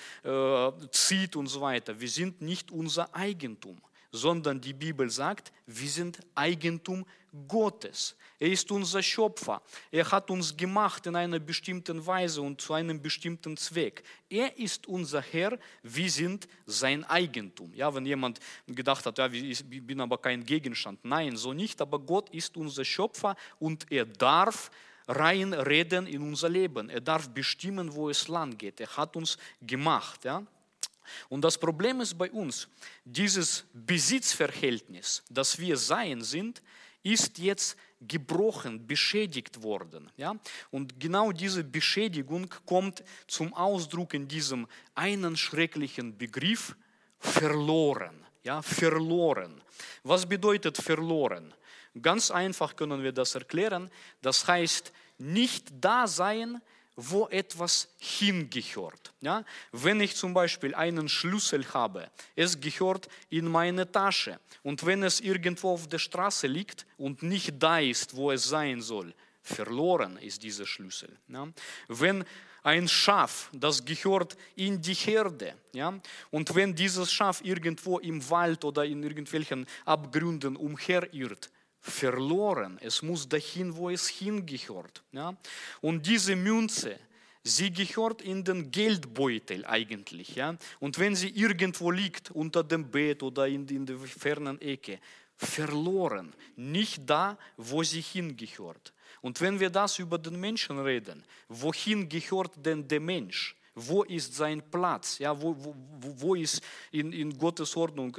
zieht und so weiter. Wir sind nicht unser Eigentum, sondern die Bibel sagt, wir sind Eigentum Gottes. Er ist unser Schöpfer. Er hat uns gemacht in einer bestimmten Weise und zu einem bestimmten Zweck. Er ist unser Herr, wir sind sein Eigentum. Ja, wenn jemand gedacht hat, ja, ich bin aber kein Gegenstand. Nein, so nicht, aber Gott ist unser Schöpfer und er darf reinreden in unser Leben. Er darf bestimmen, wo es lang geht. Er hat uns gemacht. Ja. Und das Problem ist bei uns, dieses Besitzverhältnis, das wir sein sind, ist jetzt gebrochen, beschädigt worden. Ja? Und genau diese Beschädigung kommt zum Ausdruck in diesem einen schrecklichen Begriff, verloren. Ja? Verloren. Was bedeutet verloren? Ganz einfach können wir das erklären. Das heißt, nicht da sein, wo etwas hingehört. Ja? Wenn ich zum Beispiel einen Schlüssel habe, es gehört in meine Tasche und wenn es irgendwo auf der Straße liegt und nicht da ist, wo es sein soll, verloren ist dieser Schlüssel. Ja? Wenn ein Schaf, das gehört in die Herde, ja? Und wenn dieses Schaf irgendwo im Wald oder in irgendwelchen Abgründen umherirrt, verloren. Es muss dahin, wo es hingehört. Ja? Und diese Münze, sie gehört in den Geldbeutel eigentlich. Ja? Und wenn sie irgendwo liegt, unter dem Bett oder in der fernen Ecke, verloren. Nicht da, wo sie hingehört. Und wenn wir das über den Menschen reden, wohin gehört denn der Mensch? Wo ist sein Platz? Ja, wo ist in Gottes Ordnung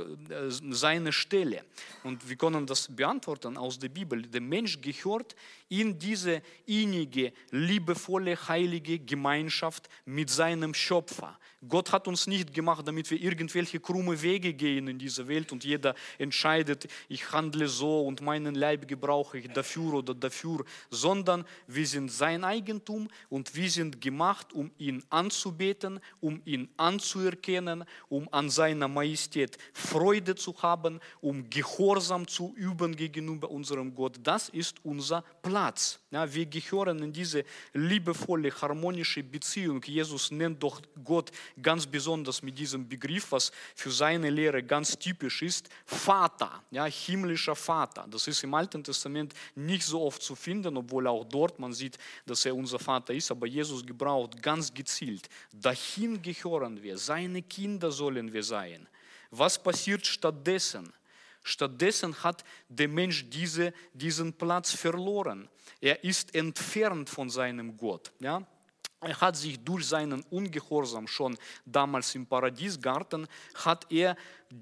seine Stelle? Und wir können das beantworten aus der Bibel. Der Mensch gehört in diese innige, liebevolle, heilige Gemeinschaft mit seinem Schöpfer. Gott hat uns nicht gemacht, damit wir irgendwelche krumme Wege gehen in dieser Welt und jeder entscheidet, ich handle so und meinen Leib gebrauche ich dafür oder dafür, sondern wir sind sein Eigentum und wir sind gemacht, um ihn anzubeten, um ihn anzuerkennen, um an seiner Majestät Freude zu haben, um Gehorsam zu üben gegenüber unserem Gott. Das ist unser Platz. Ja, wir gehören in diese liebevolle, harmonische Beziehung. Jesus nennt doch Gott ganz besonders mit diesem Begriff, was für seine Lehre ganz typisch ist, Vater, ja, himmlischer Vater. Das ist im Alten Testament nicht so oft zu finden, obwohl auch dort man sieht, dass er unser Vater ist, aber Jesus gebraucht ganz gezielt, dahin gehören wir, seine Kinder sollen wir sein. Was passiert stattdessen? Stattdessen hat der Mensch diesen Platz verloren. Er ist entfernt von seinem Gott. Ja? Er hat sich durch seinen Ungehorsam schon damals im Paradiesgarten, hat er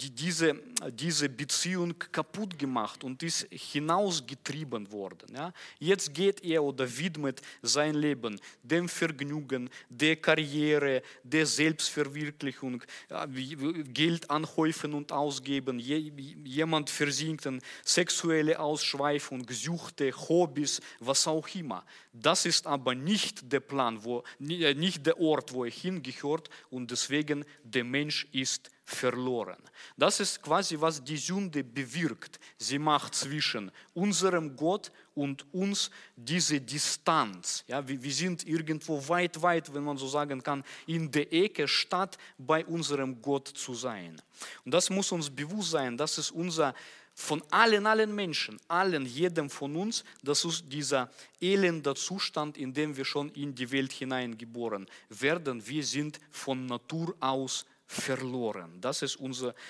diese Beziehung kaputt gemacht und ist hinausgetrieben worden. Ja? Jetzt geht er oder widmet sein Leben dem Vergnügen, der Karriere, der Selbstverwirklichung, Geld anhäufen und ausgeben. Jemand versinkt in sexuelle Ausschweifung, Süchte, Hobbys, was auch immer. Das ist aber nicht der Plan, wo nicht der Ort, wo er hingehört, und deswegen der Mensch ist verloren. Das ist quasi, was die Sünde bewirkt. Sie macht zwischen unserem Gott und uns diese Distanz. Ja, wir sind irgendwo weit, wenn man so sagen kann, in der Ecke, statt bei unserem Gott zu sein. Und das muss uns bewusst sein, das ist unser, von allen Menschen, jedem von uns, das ist dieser elender Zustand, in dem wir schon in die Welt hineingeboren werden. Wir sind von Natur aus verloren. Das ist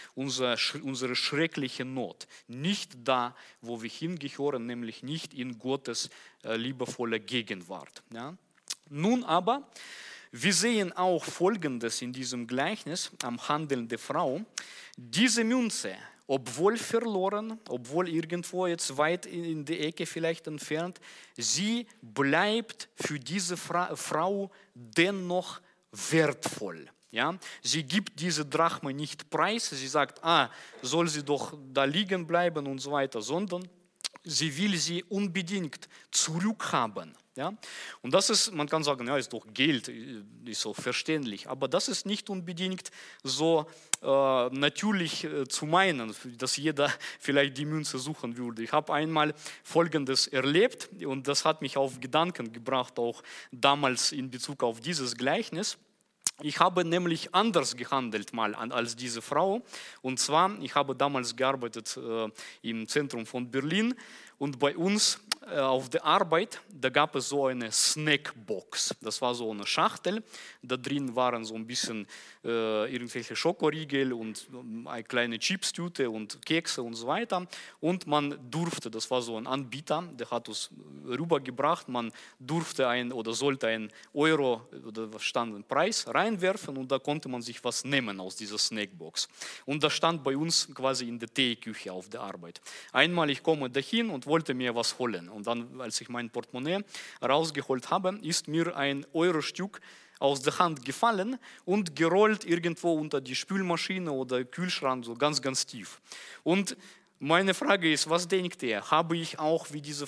unsere schreckliche Not. Nicht da, wo wir hingehören, nämlich nicht in Gottes liebevoller Gegenwart. Ja? Nun aber, wir sehen auch Folgendes in diesem Gleichnis am Handeln der Frau. Diese Münze, obwohl verloren, obwohl irgendwo jetzt weit in der Ecke vielleicht entfernt, sie bleibt für diese Frau dennoch wertvoll. Ja, sie gibt diese Drachme nicht preis, sie sagt, soll sie doch da liegen bleiben und so weiter, sondern sie will sie unbedingt zurückhaben. Ja? Und das ist, man kann sagen, ja, ist doch Geld, ist so verständlich, aber das ist nicht unbedingt so natürlich zu meinen, dass jeder vielleicht die Münze suchen würde. Ich habe einmal Folgendes erlebt und das hat mich auf Gedanken gebracht, auch damals in Bezug auf dieses Gleichnis. Ich habe nämlich anders gehandelt mal als diese Frau. Und zwar, ich habe damals gearbeitet im Zentrum von Berlin und bei uns auf der Arbeit, da gab es so eine Snackbox. Das war so eine Schachtel, da drin waren so ein bisschen irgendwelche Schokoriegel und eine kleine Chipstüte und Kekse und so weiter. Und man durfte, das war so ein Anbieter, der hat uns rübergebracht, man durfte sollte einen Euro oder was stand ein Preis reinwerfen und da konnte man sich was nehmen aus dieser Snackbox. Und das stand bei uns quasi in der Teeküche auf der Arbeit. Einmal ich komme dahin und wollte mir was holen. Und dann, als ich mein Portemonnaie rausgeholt habe, ist mir ein Eurostück aus der Hand gefallen und gerollt irgendwo unter die Spülmaschine oder Kühlschrank, so ganz, ganz tief. Und meine Frage ist, was denkt ihr? Habe ich auch wie diese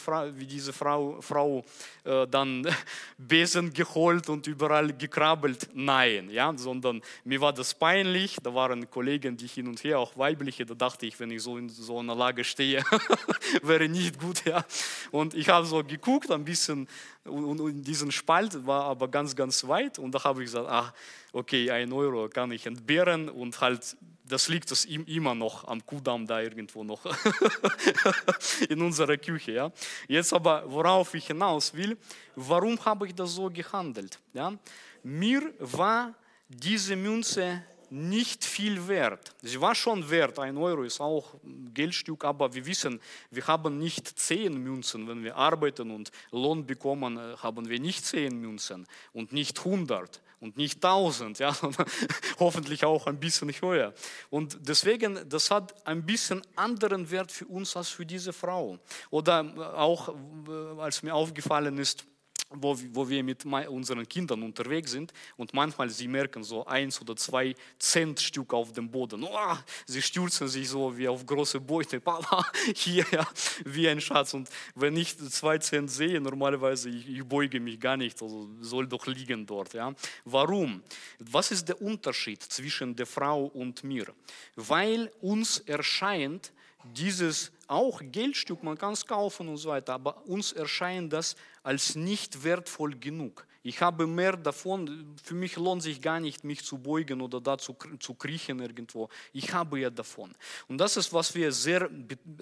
Frau dann Besen geholt und überall gekrabbelt? Nein, ja, sondern mir war das peinlich. Da waren Kollegen, die hin und her, auch weibliche, da dachte ich, wenn ich so in so einer Lage stehe, wäre nicht gut. Ja. Und ich habe so geguckt, ein bisschen, und diesen Spalt war aber ganz, ganz weit. Und da habe ich gesagt, okay, 1 Euro kann ich entbehren und halt, das liegt es immer noch am Kudamm da irgendwo noch in unserer Küche. Ja. Jetzt aber, worauf ich hinaus will, warum habe ich das so gehandelt? Ja. Mir war diese Münze nicht viel wert. Sie war schon wert, 1 Euro ist auch ein Geldstück, aber wir wissen, wir haben nicht 10 Münzen. Wenn wir arbeiten und Lohn bekommen, haben wir nicht 10 Münzen und nicht 100 und nicht 1000, ja, sondern hoffentlich auch ein bisschen höher. Und deswegen, das hat ein bisschen anderen Wert für uns als für diese Frau. Oder auch, als mir aufgefallen ist, wo wir mit unseren Kindern unterwegs sind und manchmal sie merken so 1 oder 2 Centstück auf dem Boden. Sie stürzen sich so wie auf große Beute. Papa, hier, ja, wie ein Schatz. Und wenn ich 2 Cent sehe, normalerweise, ich beuge mich gar nicht, also soll doch liegen dort. Ja. Warum? Was ist der Unterschied zwischen der Frau und mir? Weil uns erscheint dieses auch Geldstück, man kann es kaufen und so weiter, aber uns erscheint das als nicht wertvoll genug. Ich habe mehr davon, für mich lohnt sich gar nicht, mich zu beugen oder da zu kriechen irgendwo. Ich habe ja davon. Und das ist, was wir sehr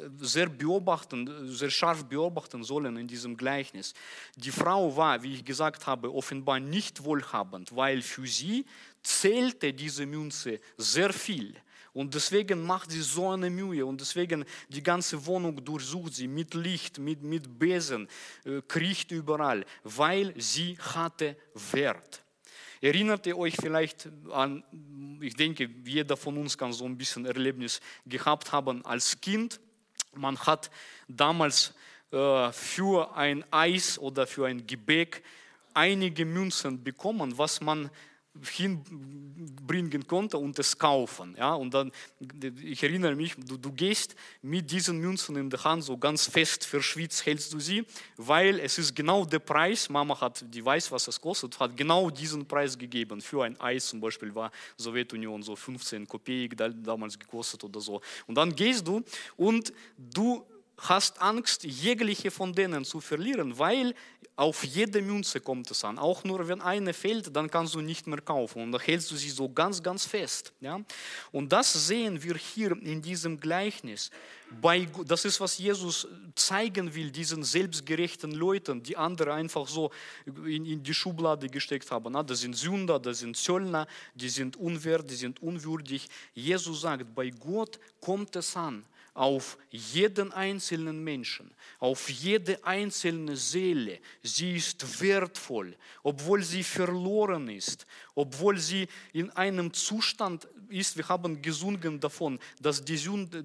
scharf beobachten sollen in diesem Gleichnis. Die Frau war, wie ich gesagt habe, offenbar nicht wohlhabend, weil für sie zählte diese Münze sehr viel. Und deswegen macht sie so eine Mühe und deswegen die ganze Wohnung durchsucht sie mit Licht, mit Besen, kriecht überall, weil sie hatte Wert. Erinnert ihr euch vielleicht an, ich denke, jeder von uns kann so ein bisschen Erlebnis gehabt haben als Kind. Man hat damals für ein Eis oder für ein Gebäck einige Münzen bekommen, was man hinbringen konnte und es kaufen. Ja? Und dann, ich erinnere mich, du gehst mit diesen Münzen in der Hand so ganz fest verschwitzt, hältst du sie, weil es ist genau der Preis, Mama die weiß, was es kostet, hat genau diesen Preis gegeben. Für ein Eis zum Beispiel war Sowjetunion so 15 Kopek damals gekostet oder so. Und dann gehst du und du hast Angst, jegliche von denen zu verlieren, weil auf jede Münze kommt es an. Auch nur wenn eine fällt, dann kannst du nicht mehr kaufen. Und da hältst du sie so ganz, ganz fest. Ja? Und das sehen wir hier in diesem Gleichnis. Das ist, was Jesus zeigen will, diesen selbstgerechten Leuten, die andere einfach so in die Schublade gesteckt haben. Das sind Sünder, das sind Zöllner, die sind unwert, die sind unwürdig. Jesus sagt, bei Gott kommt es an, auf jeden einzelnen Menschen, auf jede einzelne Seele. Sie ist wertvoll, obwohl sie verloren ist, obwohl sie in einem Zustand ist. Wir haben gesungen davon, dass die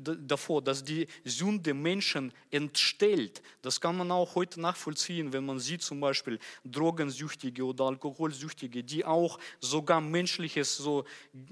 Sünde Menschen entstellt. Das kann man auch heute nachvollziehen, wenn man sieht zum Beispiel Drogensüchtige oder Alkoholsüchtige, die auch sogar menschliches so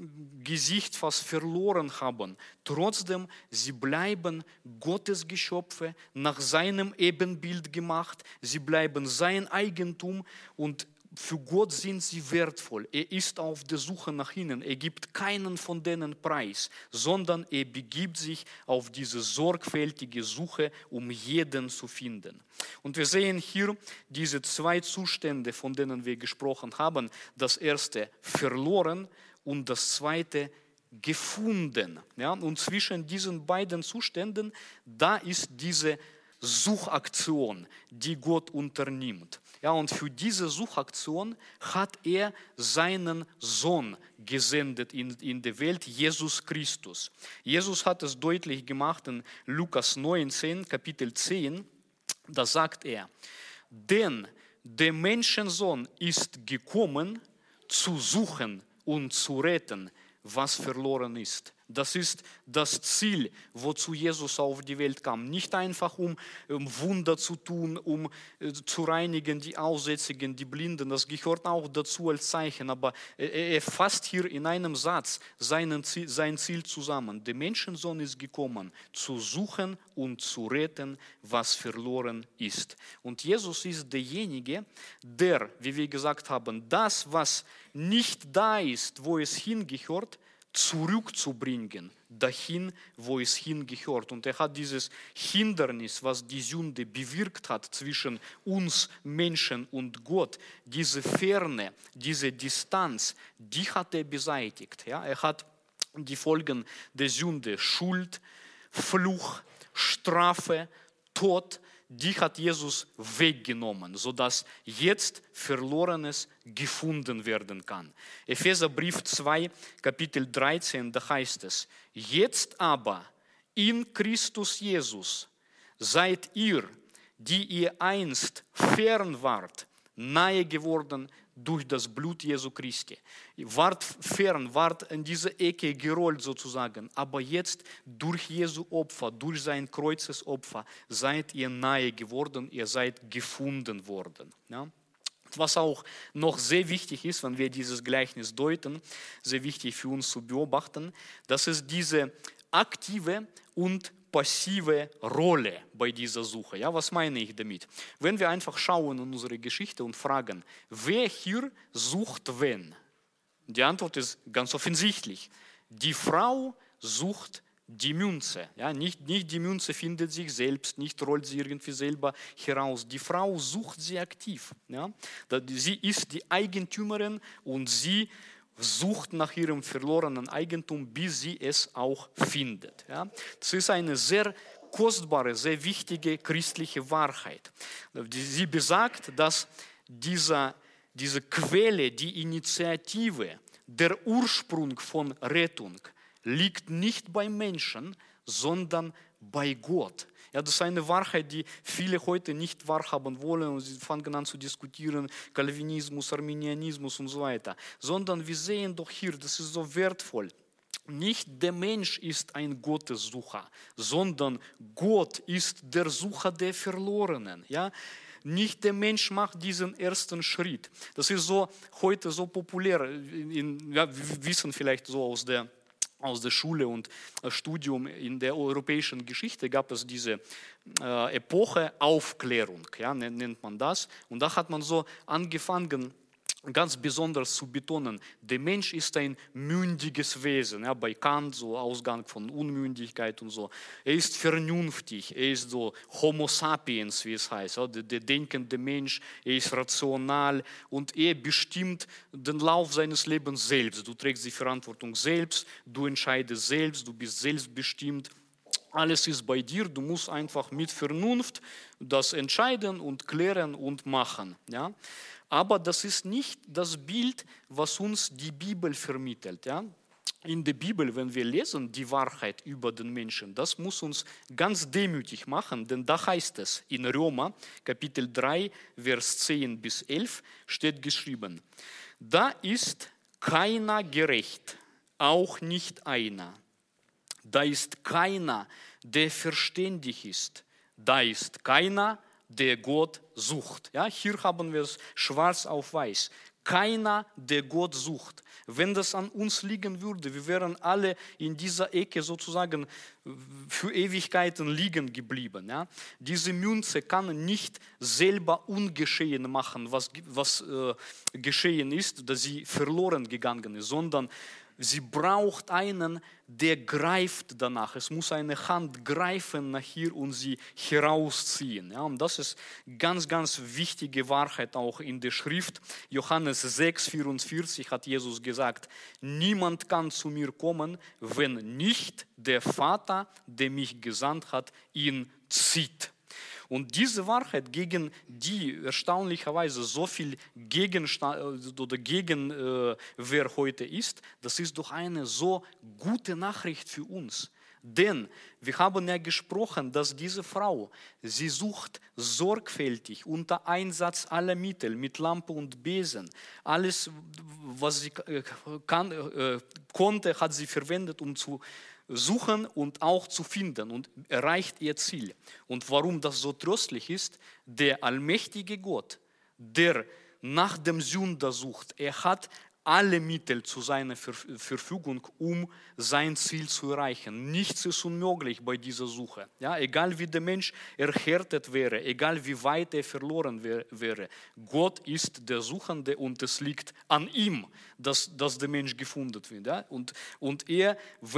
Gesicht fast verloren haben. Trotzdem, sie bleiben Gottes Geschöpfe, nach seinem Ebenbild gemacht. Sie bleiben sein Eigentum und für Gott sind sie wertvoll. Er ist auf der Suche nach ihnen. Er gibt keinen von denen preis, sondern er begibt sich auf diese sorgfältige Suche, um jeden zu finden. Und wir sehen hier diese zwei Zustände, von denen wir gesprochen haben. Das erste verloren und das zweite gefunden. Ja? Und zwischen diesen beiden Zuständen, da ist diese Suchaktion, die Gott unternimmt. Ja, und für diese Suchaktion hat er seinen Sohn gesendet in die Welt, Jesus Christus. Jesus hat es deutlich gemacht in Lukas 19, Kapitel 10, da sagt er, denn der Menschensohn ist gekommen, zu suchen und zu retten, was verloren ist. Das ist das Ziel, wozu Jesus auf die Welt kam. Nicht einfach, um Wunder zu tun, um zu reinigen die Aussätzigen, die Blinden. Das gehört auch dazu als Zeichen. Aber er fasst hier in einem Satz sein Ziel zusammen. Der Menschensohn ist gekommen, zu suchen und zu retten, was verloren ist. Und Jesus ist derjenige, der, wie wir gesagt haben, das, was nicht da ist, wo es hingehört, zurückzubringen, dahin, wo es hingehört. Und er hat dieses Hindernis, was die Sünde bewirkt hat zwischen uns Menschen und Gott, diese Ferne, diese Distanz, die hat er beseitigt. Ja? Er hat die Folgen der Sünde, Schuld, Fluch, Strafe, Tod, die hat Jesus weggenommen, sodass jetzt Verlorenes gefunden werden kann. Epheserbrief 2, Kapitel 13, da heißt es, jetzt aber in Christus Jesus seid ihr, die ihr einst fern wart, nahe geworden durch das Blut Jesu Christi. Wart fern, wart in diese Ecke gerollt sozusagen, aber jetzt durch Jesu Opfer, durch sein Kreuzesopfer seid ihr nahe geworden, ihr seid gefunden worden. Ja? Was auch noch sehr wichtig ist, wenn wir dieses Gleichnis deuten, sehr wichtig für uns zu beobachten, das ist diese aktive und passive Rolle bei dieser Suche. Ja, was meine ich damit? Wenn wir einfach schauen in unsere Geschichte und fragen, wer hier sucht wen? Die Antwort ist ganz offensichtlich. Die Frau sucht die Münze. Ja, nicht die Münze findet sich selbst, nicht rollt sie irgendwie selber heraus. Die Frau sucht sie aktiv. Ja? Sie ist die Eigentümerin und sie sucht nach ihrem verlorenen Eigentum, bis sie es auch findet. Ja? Das ist eine sehr kostbare, sehr wichtige christliche Wahrheit. Sie besagt, dass diese Quelle, die Initiative, der Ursprung von Rettung liegt nicht beim Menschen, sondern bei Gott. Ja, das ist eine Wahrheit, die viele heute nicht wahrhaben wollen und sie fangen an zu diskutieren, Calvinismus, Arminianismus und so weiter. Sondern wir sehen doch hier, das ist so wertvoll. Nicht der Mensch ist ein Gottessucher, sondern Gott ist der Sucher der Verlorenen. Ja? Nicht der Mensch macht diesen ersten Schritt. Das ist so heute so populär. Wir wissen vielleicht so aus der Schule und Studium in der europäischen Geschichte gab es diese Epoche Aufklärung, ja, nennt man das. Und da hat man so angefangen, ganz besonders zu betonen, der Mensch ist ein mündiges Wesen, ja, bei Kant so Ausgang von Unmündigkeit und so. Er ist vernünftig, er ist so Homo sapiens, wie es heißt, ja, der denkende Mensch, er ist rational und er bestimmt den Lauf seines Lebens selbst. Du trägst die Verantwortung selbst, du entscheidest selbst, du bist selbstbestimmt. Alles ist bei dir, du musst einfach mit Vernunft das entscheiden und klären und machen. Ja? Aber das ist nicht das Bild, was uns die Bibel vermittelt. Ja? In der Bibel, wenn wir lesen die Wahrheit über den Menschen, das muss uns ganz demütig machen, denn da heißt es in Römer, Kapitel 3, Vers 10 bis 11, steht geschrieben, da ist keiner gerecht, auch nicht einer. Da ist keiner, der verständig ist. Da ist keiner, der Gott sucht. Ja, hier haben wir es schwarz auf weiß. Keiner, der Gott sucht. Wenn das an uns liegen würde, wir wären alle in dieser Ecke sozusagen für Ewigkeiten liegen geblieben. Ja? Diese Münze kann nicht selber ungeschehen machen, was geschehen ist, dass sie verloren gegangen ist, sondern sie braucht einen, der greift danach. Es muss eine Hand greifen nach hier und sie herausziehen. Ja, und das ist ganz, ganz wichtige Wahrheit auch in der Schrift. Johannes 6,44 hat Jesus gesagt, niemand kann zu mir kommen, wenn nicht der Vater, der mich gesandt hat, ihn zieht. Und diese Wahrheit, gegen die erstaunlicherweise so viel Gegenwehr heute ist, das ist doch eine so gute Nachricht für uns. Denn wir haben ja gesprochen, dass diese Frau, sie sucht sorgfältig unter Einsatz aller Mittel, mit Lampe und Besen. Alles, was sie konnte, hat sie verwendet, um zu suchen und auch zu finden und erreicht ihr Ziel. Und warum das so tröstlich ist, der allmächtige Gott, der nach dem Sünder sucht, er hat alle Mittel zu seiner Verfügung, um sein Ziel zu erreichen. Nichts ist unmöglich bei dieser Suche. Ja, egal wie der Mensch erhärtet wäre, egal wie weit er verloren wäre, Gott ist der Suchende und es liegt an ihm, dass der Mensch gefunden wird. Ja? Und er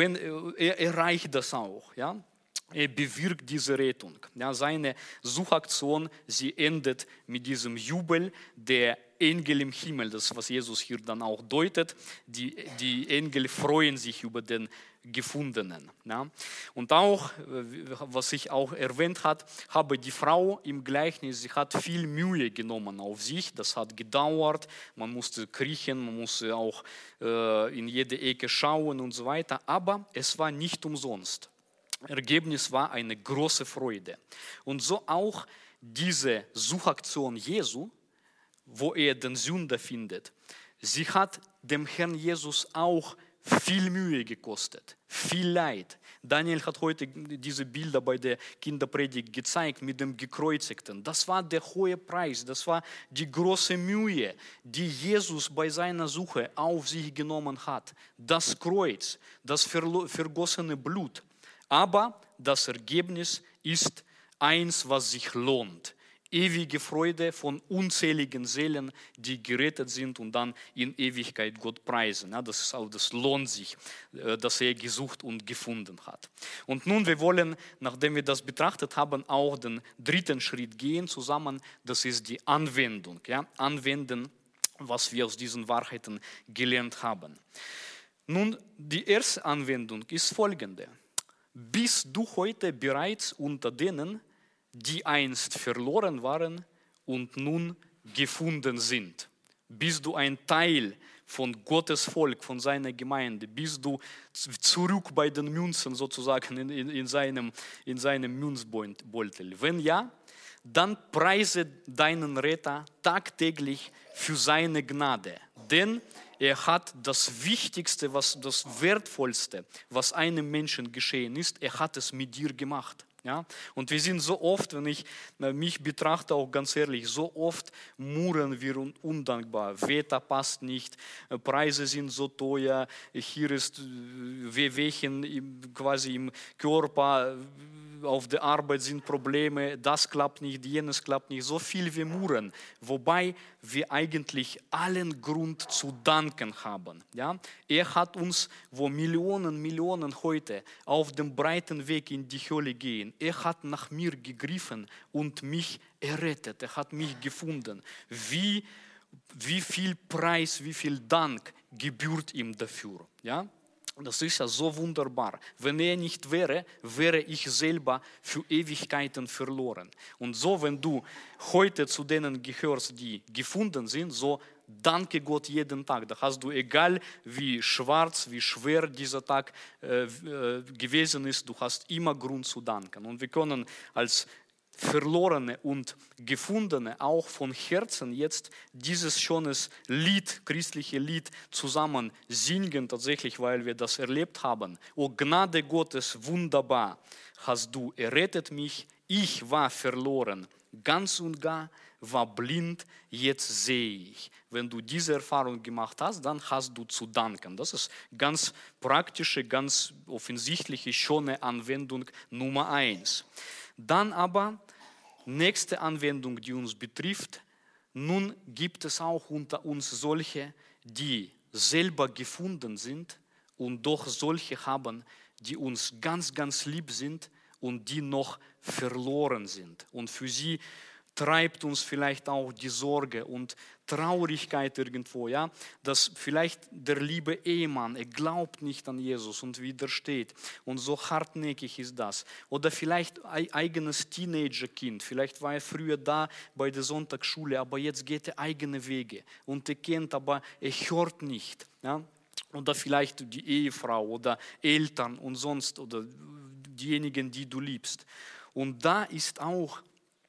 erreicht das auch. Ja? Er bewirkt diese Rettung. Ja, seine Suchaktion, sie endet mit diesem Jubel der Engel im Himmel, das was Jesus hier dann auch deutet. Die Engel freuen sich über den Gefundenen. Ja. Und auch, was ich auch erwähnt habe die Frau im Gleichnis, sie hat viel Mühe genommen auf sich, das hat gedauert, man musste kriechen, man musste auch in jede Ecke schauen und so weiter, aber es war nicht umsonst. Ergebnis war eine große Freude. Und so auch diese Suchaktion Jesu, wo er den Sünder findet, sie hat dem Herrn Jesus auch viel Mühe gekostet, viel Leid. Daniel hat heute diese Bilder bei der Kinderpredigt gezeigt mit dem Gekreuzigten. Das war der hohe Preis, das war die große Mühe, die Jesus bei seiner Suche auf sich genommen hat. Das Kreuz, das vergossene Blut. Aber das Ergebnis ist eins, was sich lohnt. Ewige Freude von unzähligen Seelen, die gerettet sind und dann in Ewigkeit Gott preisen. Ja, das lohnt sich, dass er gesucht und gefunden hat. Und nun, wir wollen, nachdem wir das betrachtet haben, auch den dritten Schritt gehen zusammen. Das ist die Anwendung. Ja? Anwenden, was wir aus diesen Wahrheiten gelernt haben. Nun, die erste Anwendung ist folgende. Bist du heute bereits unter denen, die einst verloren waren und nun gefunden sind? Bist du ein Teil von Gottes Volk, von seiner Gemeinde? Bist du zurück bei den Münzen sozusagen in seinem Münzbeutel? Wenn ja, dann preise deinen Retter tagtäglich für seine Gnade. Denn er hat das Wichtigste, das Wertvollste, was einem Menschen geschehen ist, er hat es mit dir gemacht. Ja? Und wir sind so oft, wenn ich mich betrachte, auch ganz ehrlich, so oft murren wir undankbar. Wetter passt nicht, Preise sind so teuer, hier ist Wehwehchen quasi im Körper, auf der Arbeit sind Probleme, das klappt nicht, jenes klappt nicht. So viel wir murren, wobei wir eigentlich allen Grund zu danken haben. Ja? Er hat uns, wo Millionen heute auf dem breiten Weg in die Hölle gehen, er hat nach mir gegriffen und mich errettet. Er hat mich gefunden. Wie viel Preis, wie viel Dank gebührt ihm dafür. Ja? Das ist ja so wunderbar. Wenn er nicht wäre, wäre ich selber für Ewigkeiten verloren. Und so, wenn du heute zu denen gehörst, die gefunden sind, so danke Gott jeden Tag. Da hast du, egal wie schwarz, wie schwer dieser Tag gewesen ist, du hast immer Grund zu danken. Und wir können als Verlorene und Gefundene auch von Herzen jetzt dieses schönes Lied, christliche Lied zusammen singen, tatsächlich, weil wir das erlebt haben. O Gnade Gottes, wunderbar, hast du errettet mich, ich war verloren, ganz und gar, war blind, jetzt sehe ich. Wenn du diese Erfahrung gemacht hast, dann hast du zu danken. Das ist ganz praktische, ganz offensichtliche, schöne Anwendung Nummer 1. Dann aber, nächste Anwendung, die uns betrifft, nun gibt es auch unter uns solche, die selber gefunden sind und doch solche haben, die uns ganz, ganz lieb sind und die noch verloren sind. Und für sie treibt uns vielleicht auch die Sorge und Traurigkeit irgendwo, ja, dass vielleicht der liebe Ehemann, er glaubt nicht an Jesus und widersteht und so hartnäckig ist das. Oder vielleicht ein eigenes Teenagerkind, vielleicht war er früher da bei der Sonntagsschule, aber jetzt geht er eigene Wege und er kennt, aber er hört nicht, ja. Oder vielleicht die Ehefrau oder Eltern und sonst oder diejenigen, die du liebst. Und da ist auch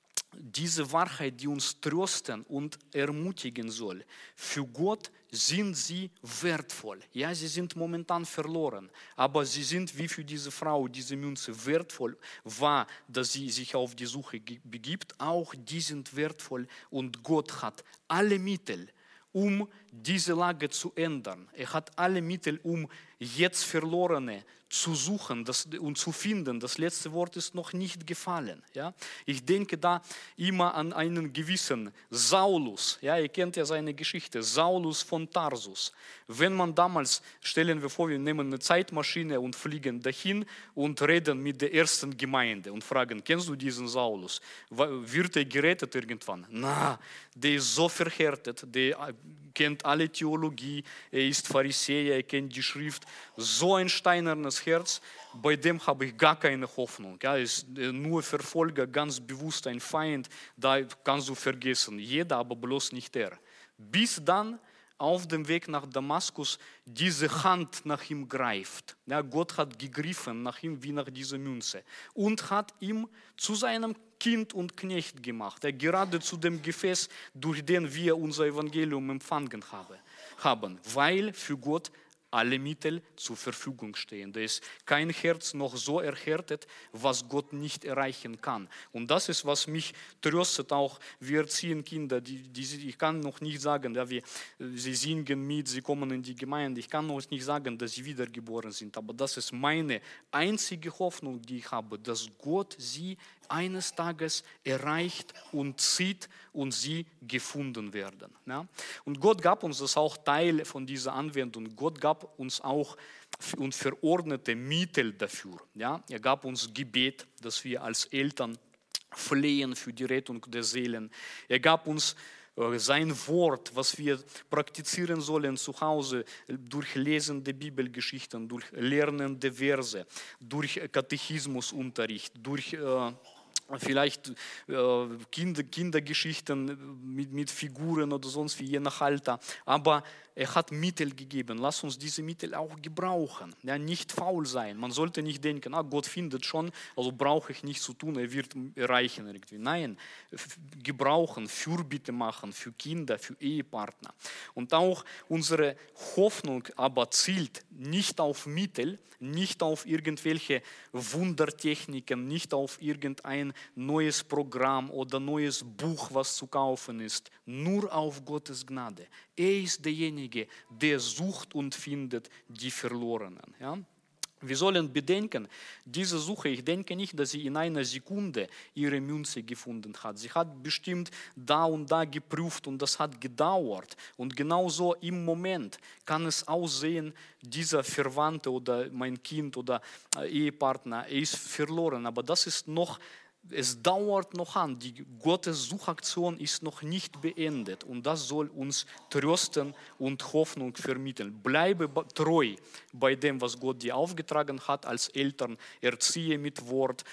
diese Wahrheit, die uns trösten und ermutigen soll. Für Gott sind sie wertvoll. Ja, sie sind momentan verloren, aber sie sind wie für diese Frau, diese Münze wertvoll war, dass sie sich auf die Suche begibt. Auch die sind wertvoll und Gott hat alle Mittel, um diese Lage zu ändern. Er hat alle Mittel, um jetzt Verlorene zu suchen und zu finden. Das letzte Wort ist noch nicht gefallen. Ja? Ich denke da immer an einen gewissen Saulus. Ja, ihr kennt ja seine Geschichte. Saulus von Tarsus. Wenn man damals, stellen wir vor, wir nehmen eine Zeitmaschine und fliegen dahin und reden mit der ersten Gemeinde und fragen, kennst du diesen Saulus? Wird er gerettet irgendwann? Na, der ist so verhärtet, der kennt alle Theologie, er ist Pharisäer, er kennt die Schrift, so ein steinernes Herz, bei dem habe ich gar keine Hoffnung. Er ist nur Verfolger, ganz bewusst ein Feind, da kannst du vergessen, jeder, aber bloß nicht er. Bis dann auf dem Weg nach Damaskus diese Hand nach ihm greift. Ja, Gott hat gegriffen nach ihm wie nach dieser Münze und hat ihm zu seinem Kind und Knecht gemacht. Gerade zu dem Gefäß, durch den wir unser Evangelium empfangen haben, weil für Gott alle Mittel zur Verfügung stehen. Da ist kein Herz noch so erhärtet, was Gott nicht erreichen kann. Und das ist, was mich tröstet, auch wir erziehen Kinder, ich kann noch nicht sagen, ja, sie singen mit, sie kommen in die Gemeinde, ich kann noch nicht sagen, dass sie wiedergeboren sind, aber das ist meine einzige Hoffnung, die ich habe, dass Gott sie eines Tages erreicht und zieht und sie gefunden werden. Ja? Und Gott gab uns das auch Teil von dieser Anwendung. Gott gab uns auch und verordnete Mittel dafür. Ja? Er gab uns Gebet, dass wir als Eltern flehen für die Rettung der Seelen. Er gab uns sein Wort, was wir praktizieren sollen zu Hause, durch Lesen der Bibelgeschichten, durch Lernen der Verse, durch Katechismusunterricht, durch vielleicht Kindergeschichten mit Figuren oder sonst wie, je nach Alter. Aber er hat Mittel gegeben. Lass uns diese Mittel auch gebrauchen. Ja, nicht faul sein. Man sollte nicht denken, Gott findet schon, also brauche ich nichts zu tun, er wird erreichen irgendwie. Nein, gebrauchen, Fürbitte machen für Kinder, für Ehepartner. Und auch unsere Hoffnung aber zielt nicht auf Mittel, nicht auf irgendwelche Wundertechniken, nicht auf irgendein neues Programm oder neues Buch, was zu kaufen ist, nur auf Gottes Gnade. Er ist derjenige, der sucht und findet die Verlorenen. Ja? Wir sollen bedenken, diese Suche, ich denke nicht, dass sie in einer Sekunde ihre Münze gefunden hat. Sie hat bestimmt da und da geprüft und das hat gedauert. Und genauso im Moment kann es aussehen, dieser Verwandte oder mein Kind oder Ehepartner, er ist verloren. Aber das ist noch, es dauert noch an, die Gottes Suchaktion ist noch nicht beendet und das soll uns trösten und Hoffnung vermitteln. Bleibe treu bei dem, was Gott dir aufgetragen hat als Eltern. Erziehe mit Wort,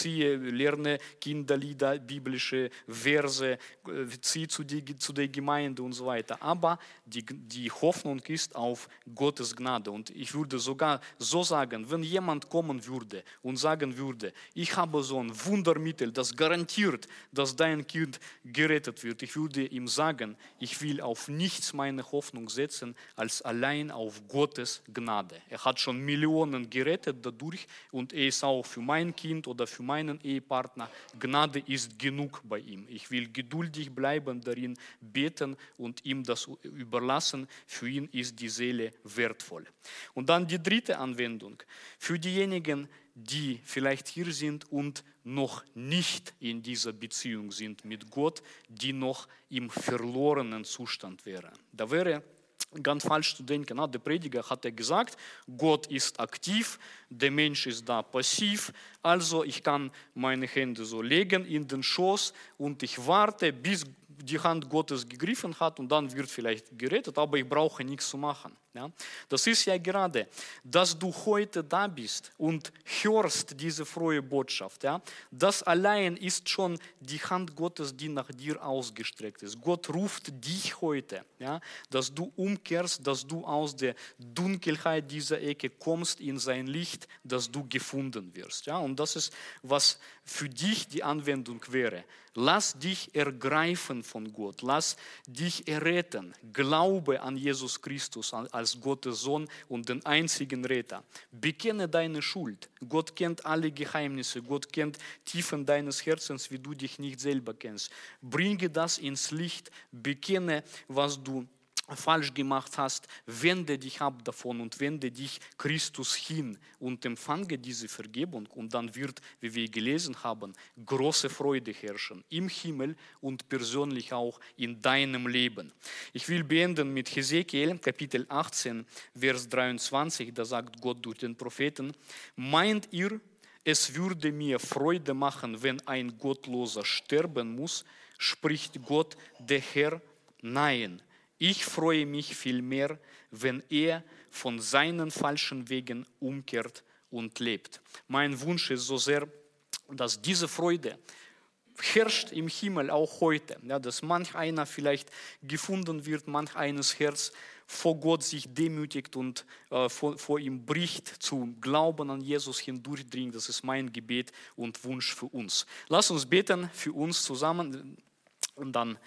lerne Kinderlieder, biblische Verse, zieh zu der Gemeinde und so weiter. Aber die Hoffnung ist auf Gottes Gnade und ich würde sogar so sagen, wenn jemand kommen würde und sagen würde, ich habe so ein Wundermittel, das garantiert, dass dein Kind gerettet wird. Ich würde ihm sagen, ich will auf nichts meine Hoffnung setzen, als allein auf Gottes Gnade. Er hat schon Millionen gerettet dadurch und er ist auch für mein Kind oder für meinen Ehepartner. Gnade ist genug bei ihm. Ich will geduldig bleiben darin, beten und ihm das überlassen. Für ihn ist die Seele wertvoll. Und dann die dritte Anwendung. Für diejenigen, die vielleicht hier sind und noch nicht in dieser Beziehung sind mit Gott, die noch im verlorenen Zustand wären. Da wäre ganz falsch zu denken, der Prediger hat ja gesagt, Gott ist aktiv, der Mensch ist da passiv, also ich kann meine Hände so legen in den Schoß und ich warte, bis die Hand Gottes gegriffen hat und dann wird vielleicht gerettet, aber ich brauche nichts zu machen. Ja? Das ist ja gerade, dass du heute da bist und hörst diese frohe Botschaft. Ja? Das allein ist schon die Hand Gottes, die nach dir ausgestreckt ist. Gott ruft dich heute, ja? Dass du umkehrst, dass du aus der Dunkelheit dieser Ecke kommst in sein Licht, dass du gefunden wirst. Ja? Und das ist, was für dich die Anwendung wäre. Lass dich ergreifen von Gott, lass dich erretten. Glaube an Jesus Christus als Gottes Sohn und den einzigen Retter. Bekenne deine Schuld. Gott kennt alle Geheimnisse, Gott kennt Tiefen deines Herzens, wie du dich nicht selber kennst. Bringe das ins Licht, bekenne, was du falsch gemacht hast, wende dich ab davon und wende dich Christus hin und empfange diese Vergebung und dann wird, wie wir gelesen haben, große Freude herrschen im Himmel und persönlich auch in deinem Leben. Ich will beenden mit Hesekiel, Kapitel 18, Vers 23, da sagt Gott durch den Propheten, meint ihr, es würde mir Freude machen, wenn ein Gottloser sterben muss, spricht Gott, der Herr, nein. Ich freue mich vielmehr, wenn er von seinen falschen Wegen umkehrt und lebt. Mein Wunsch ist so sehr, dass diese Freude herrscht im Himmel auch heute. Ja, dass manch einer vielleicht gefunden wird, manch eines Herz vor Gott sich demütigt und vor ihm bricht, zu Glauben an Jesus hindurchdringt. Das ist mein Gebet und Wunsch für uns. Lass uns beten für uns zusammen und dann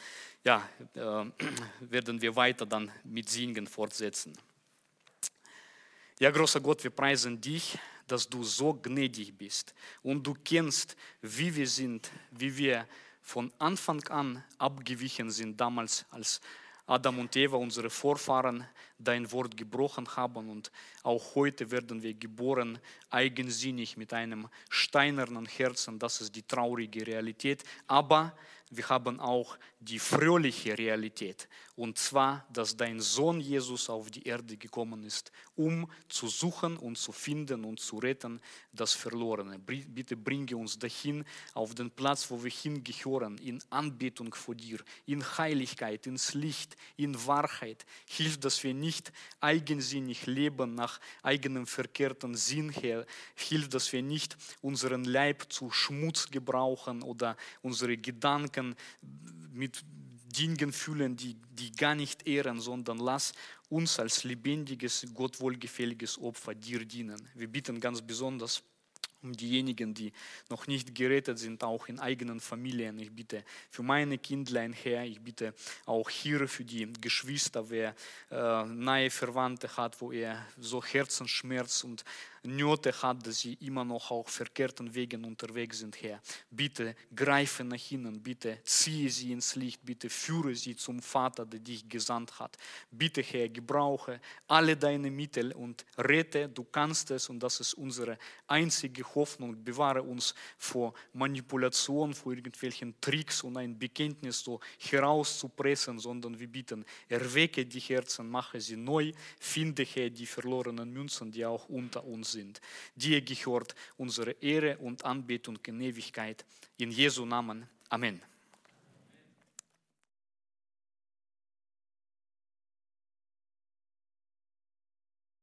werden wir weiter dann mit Singen fortsetzen. Ja, großer Gott, wir preisen dich, dass du so gnädig bist und du kennst, wie wir sind, wie wir von Anfang an abgewichen sind, damals als Adam und Eva, unsere Vorfahren, dein Wort gebrochen haben und auch heute werden wir geboren, eigensinnig mit einem steinernen Herzen, das ist die traurige Realität, aber wir haben auch die fröhliche Realität. Und zwar, dass dein Sohn Jesus auf die Erde gekommen ist, um zu suchen und zu finden und zu retten das Verlorene. Bitte bringe uns dahin, auf den Platz, wo wir hingehören, in Anbetung vor dir, in Heiligkeit, ins Licht, in Wahrheit. Hilf, dass wir nicht eigensinnig leben nach eigenem verkehrten Sinn her. Hilf, dass wir nicht unseren Leib zu Schmutz gebrauchen oder unsere Gedanken mit Dingen füllen, die gar nicht ehren, sondern lass uns als lebendiges, Gott wohlgefälliges Opfer dir dienen. Wir bitten ganz besonders um diejenigen, die noch nicht gerettet sind, auch in eigenen Familien. Ich bitte für meine Kindlein, Herr, ich bitte auch hier für die Geschwister, wer nahe Verwandte hat, wo er so Herzensschmerz und Nöte hat, dass sie immer noch auf verkehrten Wegen unterwegs sind, Herr. Bitte greife nach ihnen, bitte ziehe sie ins Licht, bitte führe sie zum Vater, der dich gesandt hat. Bitte, Herr, gebrauche alle deine Mittel und rette, du kannst es, und das ist unsere einzige Hoffnung. Bewahre uns vor Manipulation, vor irgendwelchen Tricks und ein Bekenntnis so herauszupressen, sondern wir bitten, erwecke die Herzen, mache sie neu, finde, Herr, die verlorenen Münzen, die auch unter uns sind. Dir gehört unsere Ehre und Anbetung in Ewigkeit. In Jesu Namen. Amen.